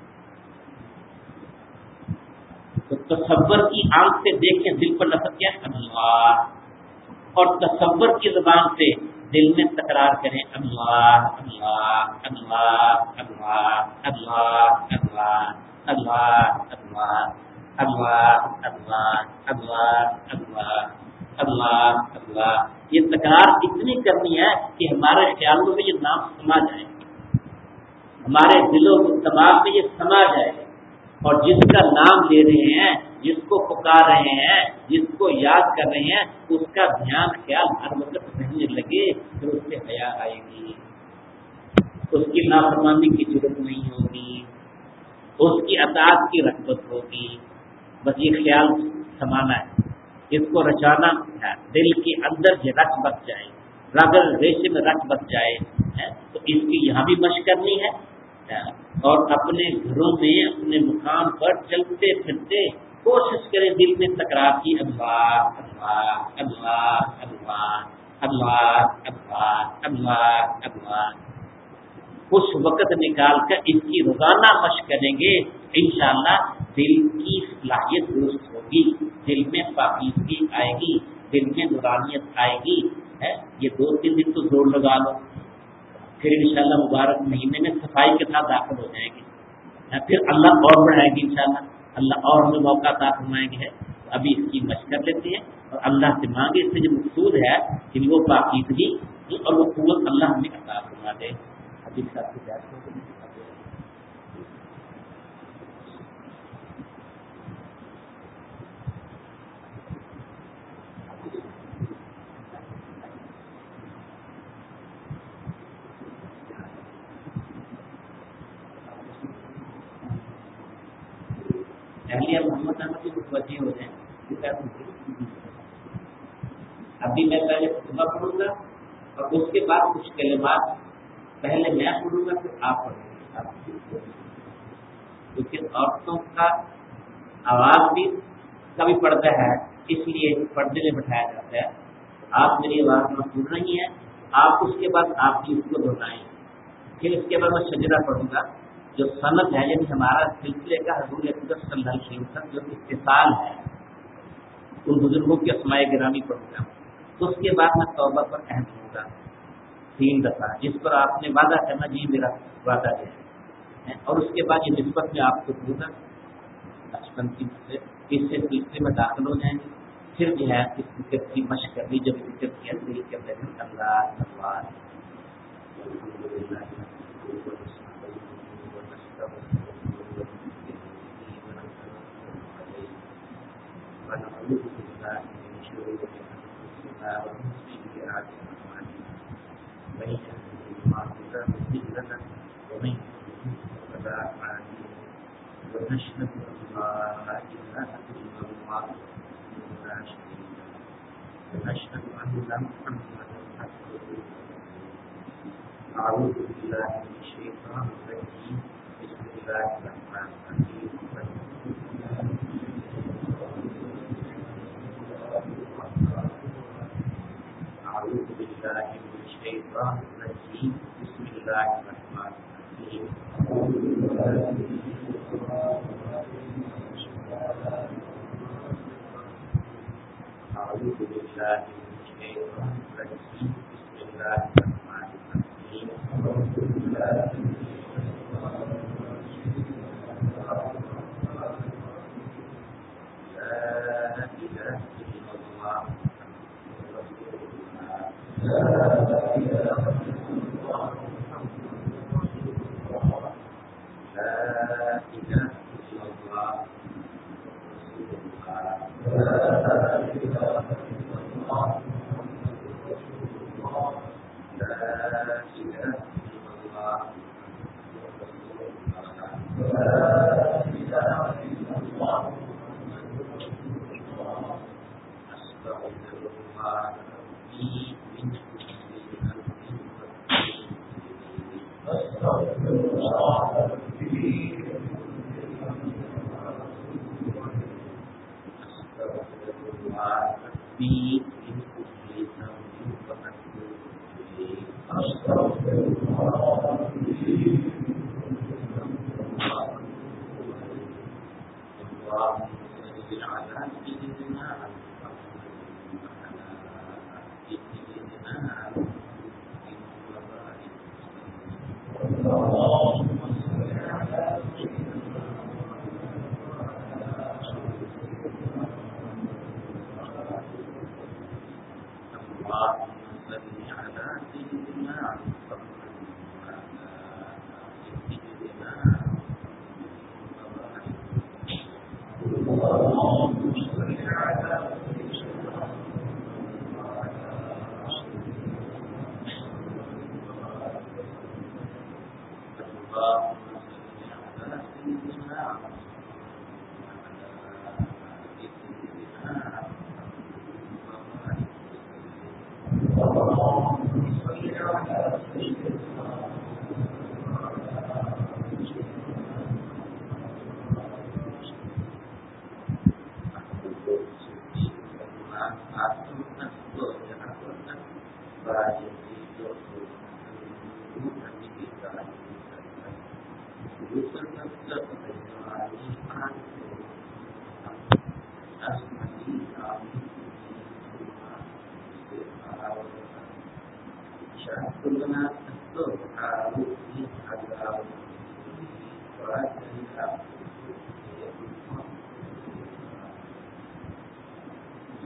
تو تصور کی آنکھ سے دیکھیں دل پر لفظ کیا ہے اللہ، اور تصور کی زبان سے دل میں تکرار کریں اللہ اللہ اللہ اللہ اللہ اللہ اللہ اللہ اللہ اللہ اللہ اللہ اللہ اللہ۔ یہ تکرار اتنی کرنی ہے کہ ہمارے خیالوں میں یہ نام سما جائے، ہمارے دلوں دماغ میں یہ سما جائے، اور جس کا نام لے رہے ہیں، جس کو پکار رہے ہیں، جس کو یاد کر رہے ہیں، اس کا دھیان خیال ہر وقت رہنے لگے، پھر اس سے حیا آئے گی، اس کی نافرمانی کی ضرورت نہیں ہوگی، اس کی اطاعت کی رغبت ہوگی۔ بس یہ خیال سمانا ہے، اس کو رچانا ہے، دل کے اندر یہ رچ بس جائے، رگر ریشے میں رچ بس جائے، تو اس کی یہاں بھی مشق کرنی ہے، اور اپنے گھروں میں اپنے مقام پر چلتے پھرتے کوشش کریں دل میں تکرار کی اللہ اللہ اللہ اللہ اللہ اللہ اللہ اللہ۔ کچھ وقت نکال کر اس کی روزانہ مشق کریں گے، انشاءاللہ دل کی صلاحیت درست ہوگی، دل میں پاکیزگی آئے گی، دل میں نورانیت آئے گی۔ یہ دو تین دن تو زور لگا لو، پھر انشاءاللہ مبارک مہینے میں صفائی کے ساتھ داخل ہو جائیں گے، پھر اللہ اور بڑھائے گی انشاءاللہ، اللہ اور ہمیں موقع عطا فرمائیں گے ابھی اس کی مشق کر لیتے ہیں اور اللہ سے مانگے. اس سے جو مقصود ہے کہ وہ پاکیزگی اور وہ قوت اللہ ہمیں عطا فرما دے. ابھی ساتھ کی بات ہو گئی. اہلیہ محمد احمد کی متوجہ ہو جائیں. ابھی میں پہلے خطبہ پڑھوں گا اور اس کے بعد کچھ کلمات پہلے میں پڑھوں گا پھر آپ پڑھیں گے. کیونکہ عورتوں کا آواز بھی کبھی پڑتا ہے اس لیے پردے میں بٹھایا جاتا ہے. آپ میری آواز میں سن رہی ہیں, آپ اس کے بعد آپ کی اس کو دہرائیں. پھر اس کے بعد میں شجرہ پڑھوں گا جو سند ہے, یعنی ہمارا سلسلے کا حضور اقدس صلی اللہ علیہ وسلم جو اتصال ہے ان بزرگوں کی اسماء گرامی پڑھوں گا. اس کے بعد میں توبہ پر عہد ہوں گا تین دفعہ, جس پر آپ نے وعدہ کرنا جی میرا وعدہ ہے. اور اس کے بعد یہ نسبت میں آپ کو دوں گا بچپن کی سے اس سے سلسلے میں داخل ہو جائیں گے. پھر جو ہے اس فکر کی مشق کرنی, جب فکر کی دل کے اندر اللہ اللہ أعوذ بالله من الشيطان الرجيم بسم الله الرحمن الرحيم أعوذ بالله من الشيطان الرجيم بسم الله الرحمن الرحيم أعوذ بالله من الشيطان الرجيم بسم الله الرحمن الرحيم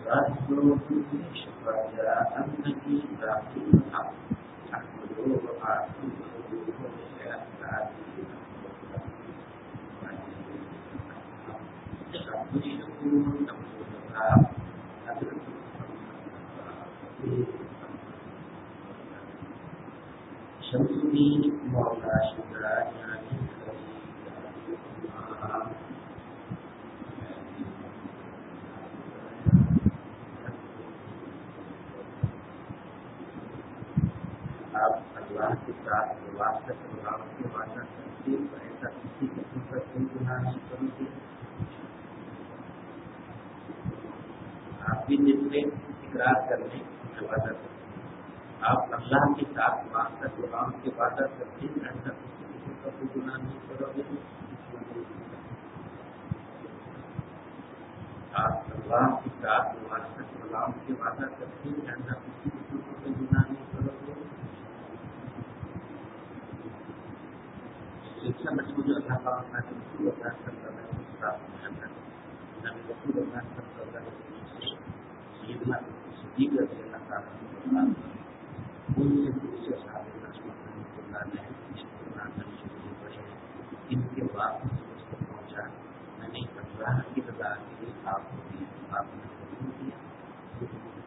شمسی مولا شکرانہ آپ اللہ کے ساتھ واسطہ پروگرام کے واسطہ کرتے ایسا کسی قسم کا کوئی گناہ نہیں کرو گے. آپ بھی جتنے اقرار کرنے کی وعدہ کرتے آپ اللہ کے ساتھ واسطہ پروگرام کے وعدہ کرتے ایسا کسی قسم کا کوئی گناہ نہیں کرو گے. آپ اللہ کے ساتھ واسطہ پروگرام کے وعدہ کرتے ایسا کسی قسم کا کوئی گناہ نہیں کرو گے. مجھے جو اللہ کا اپنا رسول اللہ صلی اللہ علیہ وسلم رسول اللہ صلی اللہ علیہ وسلم سیدنا صدیق رضی اللہ تعالیٰ ان سے دوسرے صحابہ رحمۃ اللہ نے اس قرآن شروع پڑھے ان کے بعد پہنچا میں نے اللہ کی رضا کے لیے آپ کو دیا آپ نے قبول کیا.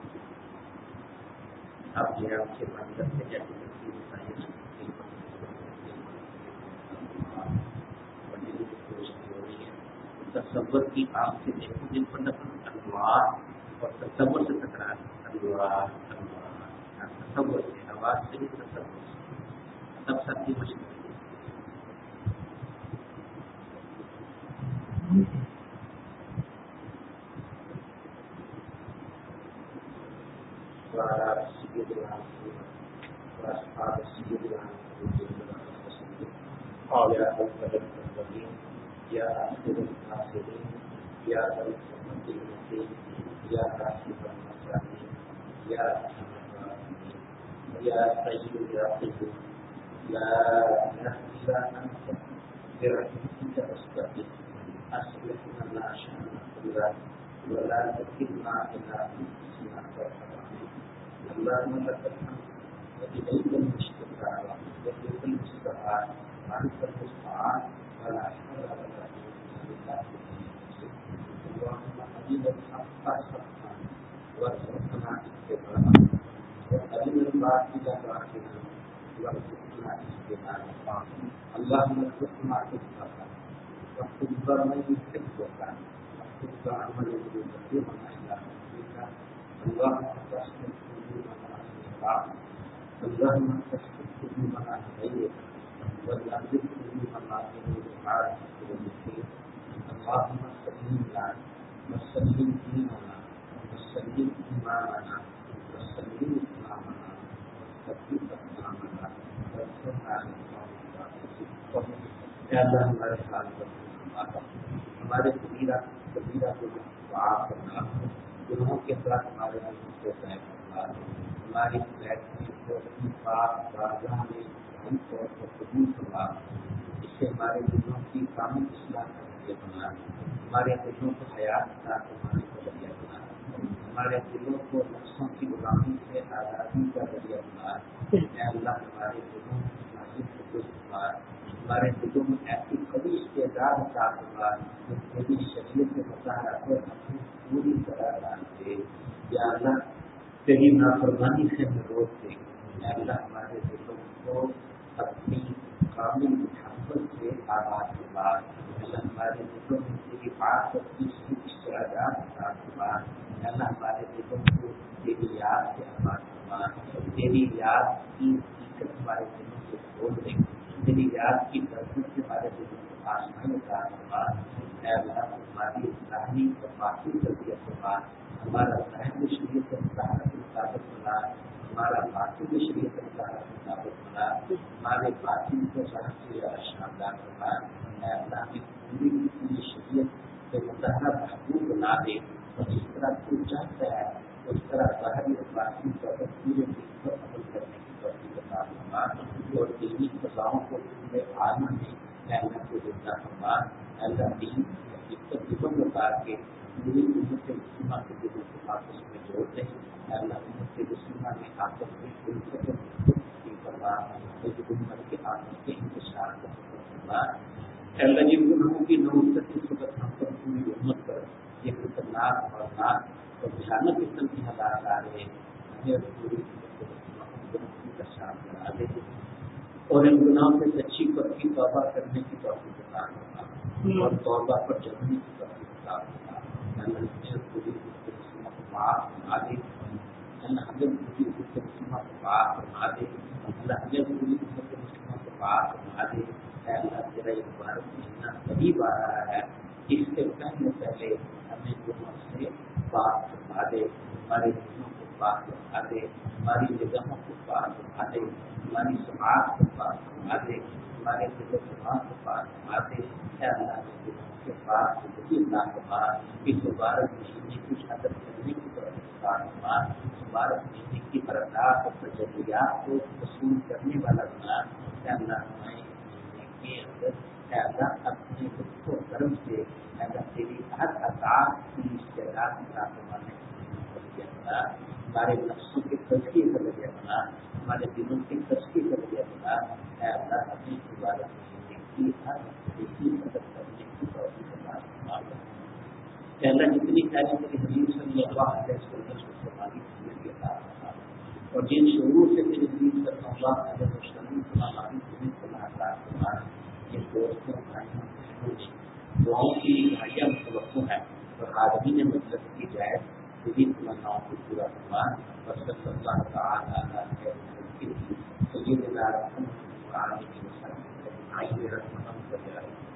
آپ جو ہے آپ سے بات کرتے جیسے تصور کی آنکھ سے دیکھو دن پر نفر انوار اور تصور سے ٹکرا انوار انوار تصور سے آواز سے بھی تصور سے سب سب کی مشکل یا آخر الآخرین یا الصمد المقیم یا راشد المساکین یا ارحم الراحمین یا حی یا قیوم لا الہ الا انت برحمتک استغیث اصلح لنا شأننا كله ولا تكلنا إلى أنفسنا طرفة عين اللهم لك الحمد وإليك المشتكى وإليك المستعان وأنت المستعان ولا حول ولا قوة إلا بالله. اللهم أرنا الحق حقا وارزقنا اتباعه وأرنا الباطل باطلا وارزقنا اجتنابه. اللهم ارزقنا حبك وحب من يحبك وحب عمل يقربنا إلى حبك. اللهم تحسن قلوبنا بالطاعة اللهم تحسن قلوبنا بغيرك والأرزق قلوبنا بالطاعة والخير. اللهم سلمنا وسلم ديننا وسلم إيماننا وسلم إسلامنا وثبت أقدامنا وانصرنا على القوم الكافرين. اے اللہ ہمارے حال پر ہمارے کبیرہ کبیرہ کو معاف کرنا گناہوں کے ساتھ ہمارے دل کو طے کرنا ہماری بیٹھنے کو اپنی پاک بارگاہ میں ہم طور پر قبول کرنا اس سے ہمارے دلوں کی کامل اصلاح کا ذریعہ بنا ہمارے دلوں کو حیات عطا کروانے کا ذریعہ بنا ہمارے دلوں کو نفسوں کی غلامی سے آزادی کا ذریعہ بنا. اے اللہ ہمارے دلوں کی حاصل کو درست بنا ہمارے دلوں میں ایسی کبھی استعداد عطا کروا جو تیری شریعت کے مظاہرہ کو اپنی پوری طرح ڈال دے. یا اللہ تیری نافرمانی سے ہمیں روک دے. اے اللہ ہمارے دلوں کو اپنی کامل محبت سے آباد کروا. اللہ ہمارے دلوں میں تیری عاقبت کی استعداد عطا کروا. اللہ ہمارے دلوں کو تیری یاد سے آباد کروا. تیری یاد کی حقیقت ہمارے دلوں سے کھول دے. تیری یاد کی برکت سے ہمارے دلوں کو آسمان عطا کروا. اے اللہ ہماری ذہنی اور باطنی تربیت کروا. ہمارا ذہن شریعت کے مطابق بنا ہمارا باطن شریعت کے مطابق بنا ہمارے باطن کو سب سے زیادہ شاندار بنا. اے اللہ کی پوری پوری شریعت کے مطابق محبوب بنا دے اور جس طرح تو چاہتا ہے اس طرح ظاہری اور باطنی طور پر پورے دل پر عمل کرنے کی توفیق عطا فرما اور دینی فضاؤں کو پورے عالم میں اے اللہ کو زندہ فرما. اے اللہ دین حقیقت دلوں میں اتار کے پوری امت مسلمہ کے دلوں کو آپس میں جوڑ دے. اے اللہ امت مسلمہ میں آپس میں الفت کی پرواہ امت کے آپس کے انتشار کا پرواہ. اے اللہ جن گناہوں کی نوعیت کی صبح ہم پر پوری امت پر یہ خطرناک اور ناک اور بھیانک قسم کی حالات آ رہے ہیں ہمیں پوری بنا دے اور ان گناہوں سے سچی پکی توبہ کرنے کی توفیق عطا فرما اور توبہ پر جمنے کی توفیق عطا فرما. اللہ ہمیں پوری مسلمہ کو معاف فرما دے. اللہ ہمیں پوری مسلمہ کو معاف فرما دے. اللہ ہمیں پوری مسلمہ کو معاف فرما دے. اے اللہ تیرا یہ مبارک مہینہ قریب آ رہا ہے اس سے پہلے پہلے ہمیں گناہوں سے پاک فرما دے. ہمارے دلوں کو پاک فرما دے. ہماری نگاہوں کو پاک فرما دے. ہماری سماعت کو پاک فرما دے. ہمارے دل و دماغ کو پاک فرما دے. اے اللہ دلوں کے پاک زندگی عطا فرما. اس مبارک مہینے کی حضر کرنے کی توفیق عطا فرما. مبارک مہینے کی برکات اور تجلیات کو وصول کرنے والا بنا. اے اللہ ہمیں مہینے کے اندر اے اللہ اپنے لطف و کرم سے اے اللہ تیری ہر عطاعت کی استعداد عطا فرمانے کی ذریعہ بنا. ہمارے نفسوں کے تزکیے کا ذریعہ بنا. ہمارے دلوں کی تزکیے کا ذریعہ بنا. اے اللہ ہمیں مبارک مہینے کی ہر دیکھی مدد کرنے کی توفیق عطا فرما. اے اللہ جتنی ساری تیری حبیب صلی اللہ علیہ وسلم کو فرمانی زندگی عطا فرما اور جن شعور سے تیری حبیب صلی اللہ علیہ وسلم فرمانی زندگی عطا فرما. یہ دوستوں بھائیوں بہنوں نے دعاؤں کی نہایت متوقع ہے اور آدمی نے مطلب کی جائے تیری تمناؤں کو پورا فرما. وصلی اللہ تعالی علیہ وسلم سیدنا محمد وعلى آله وصحبه أجمعين.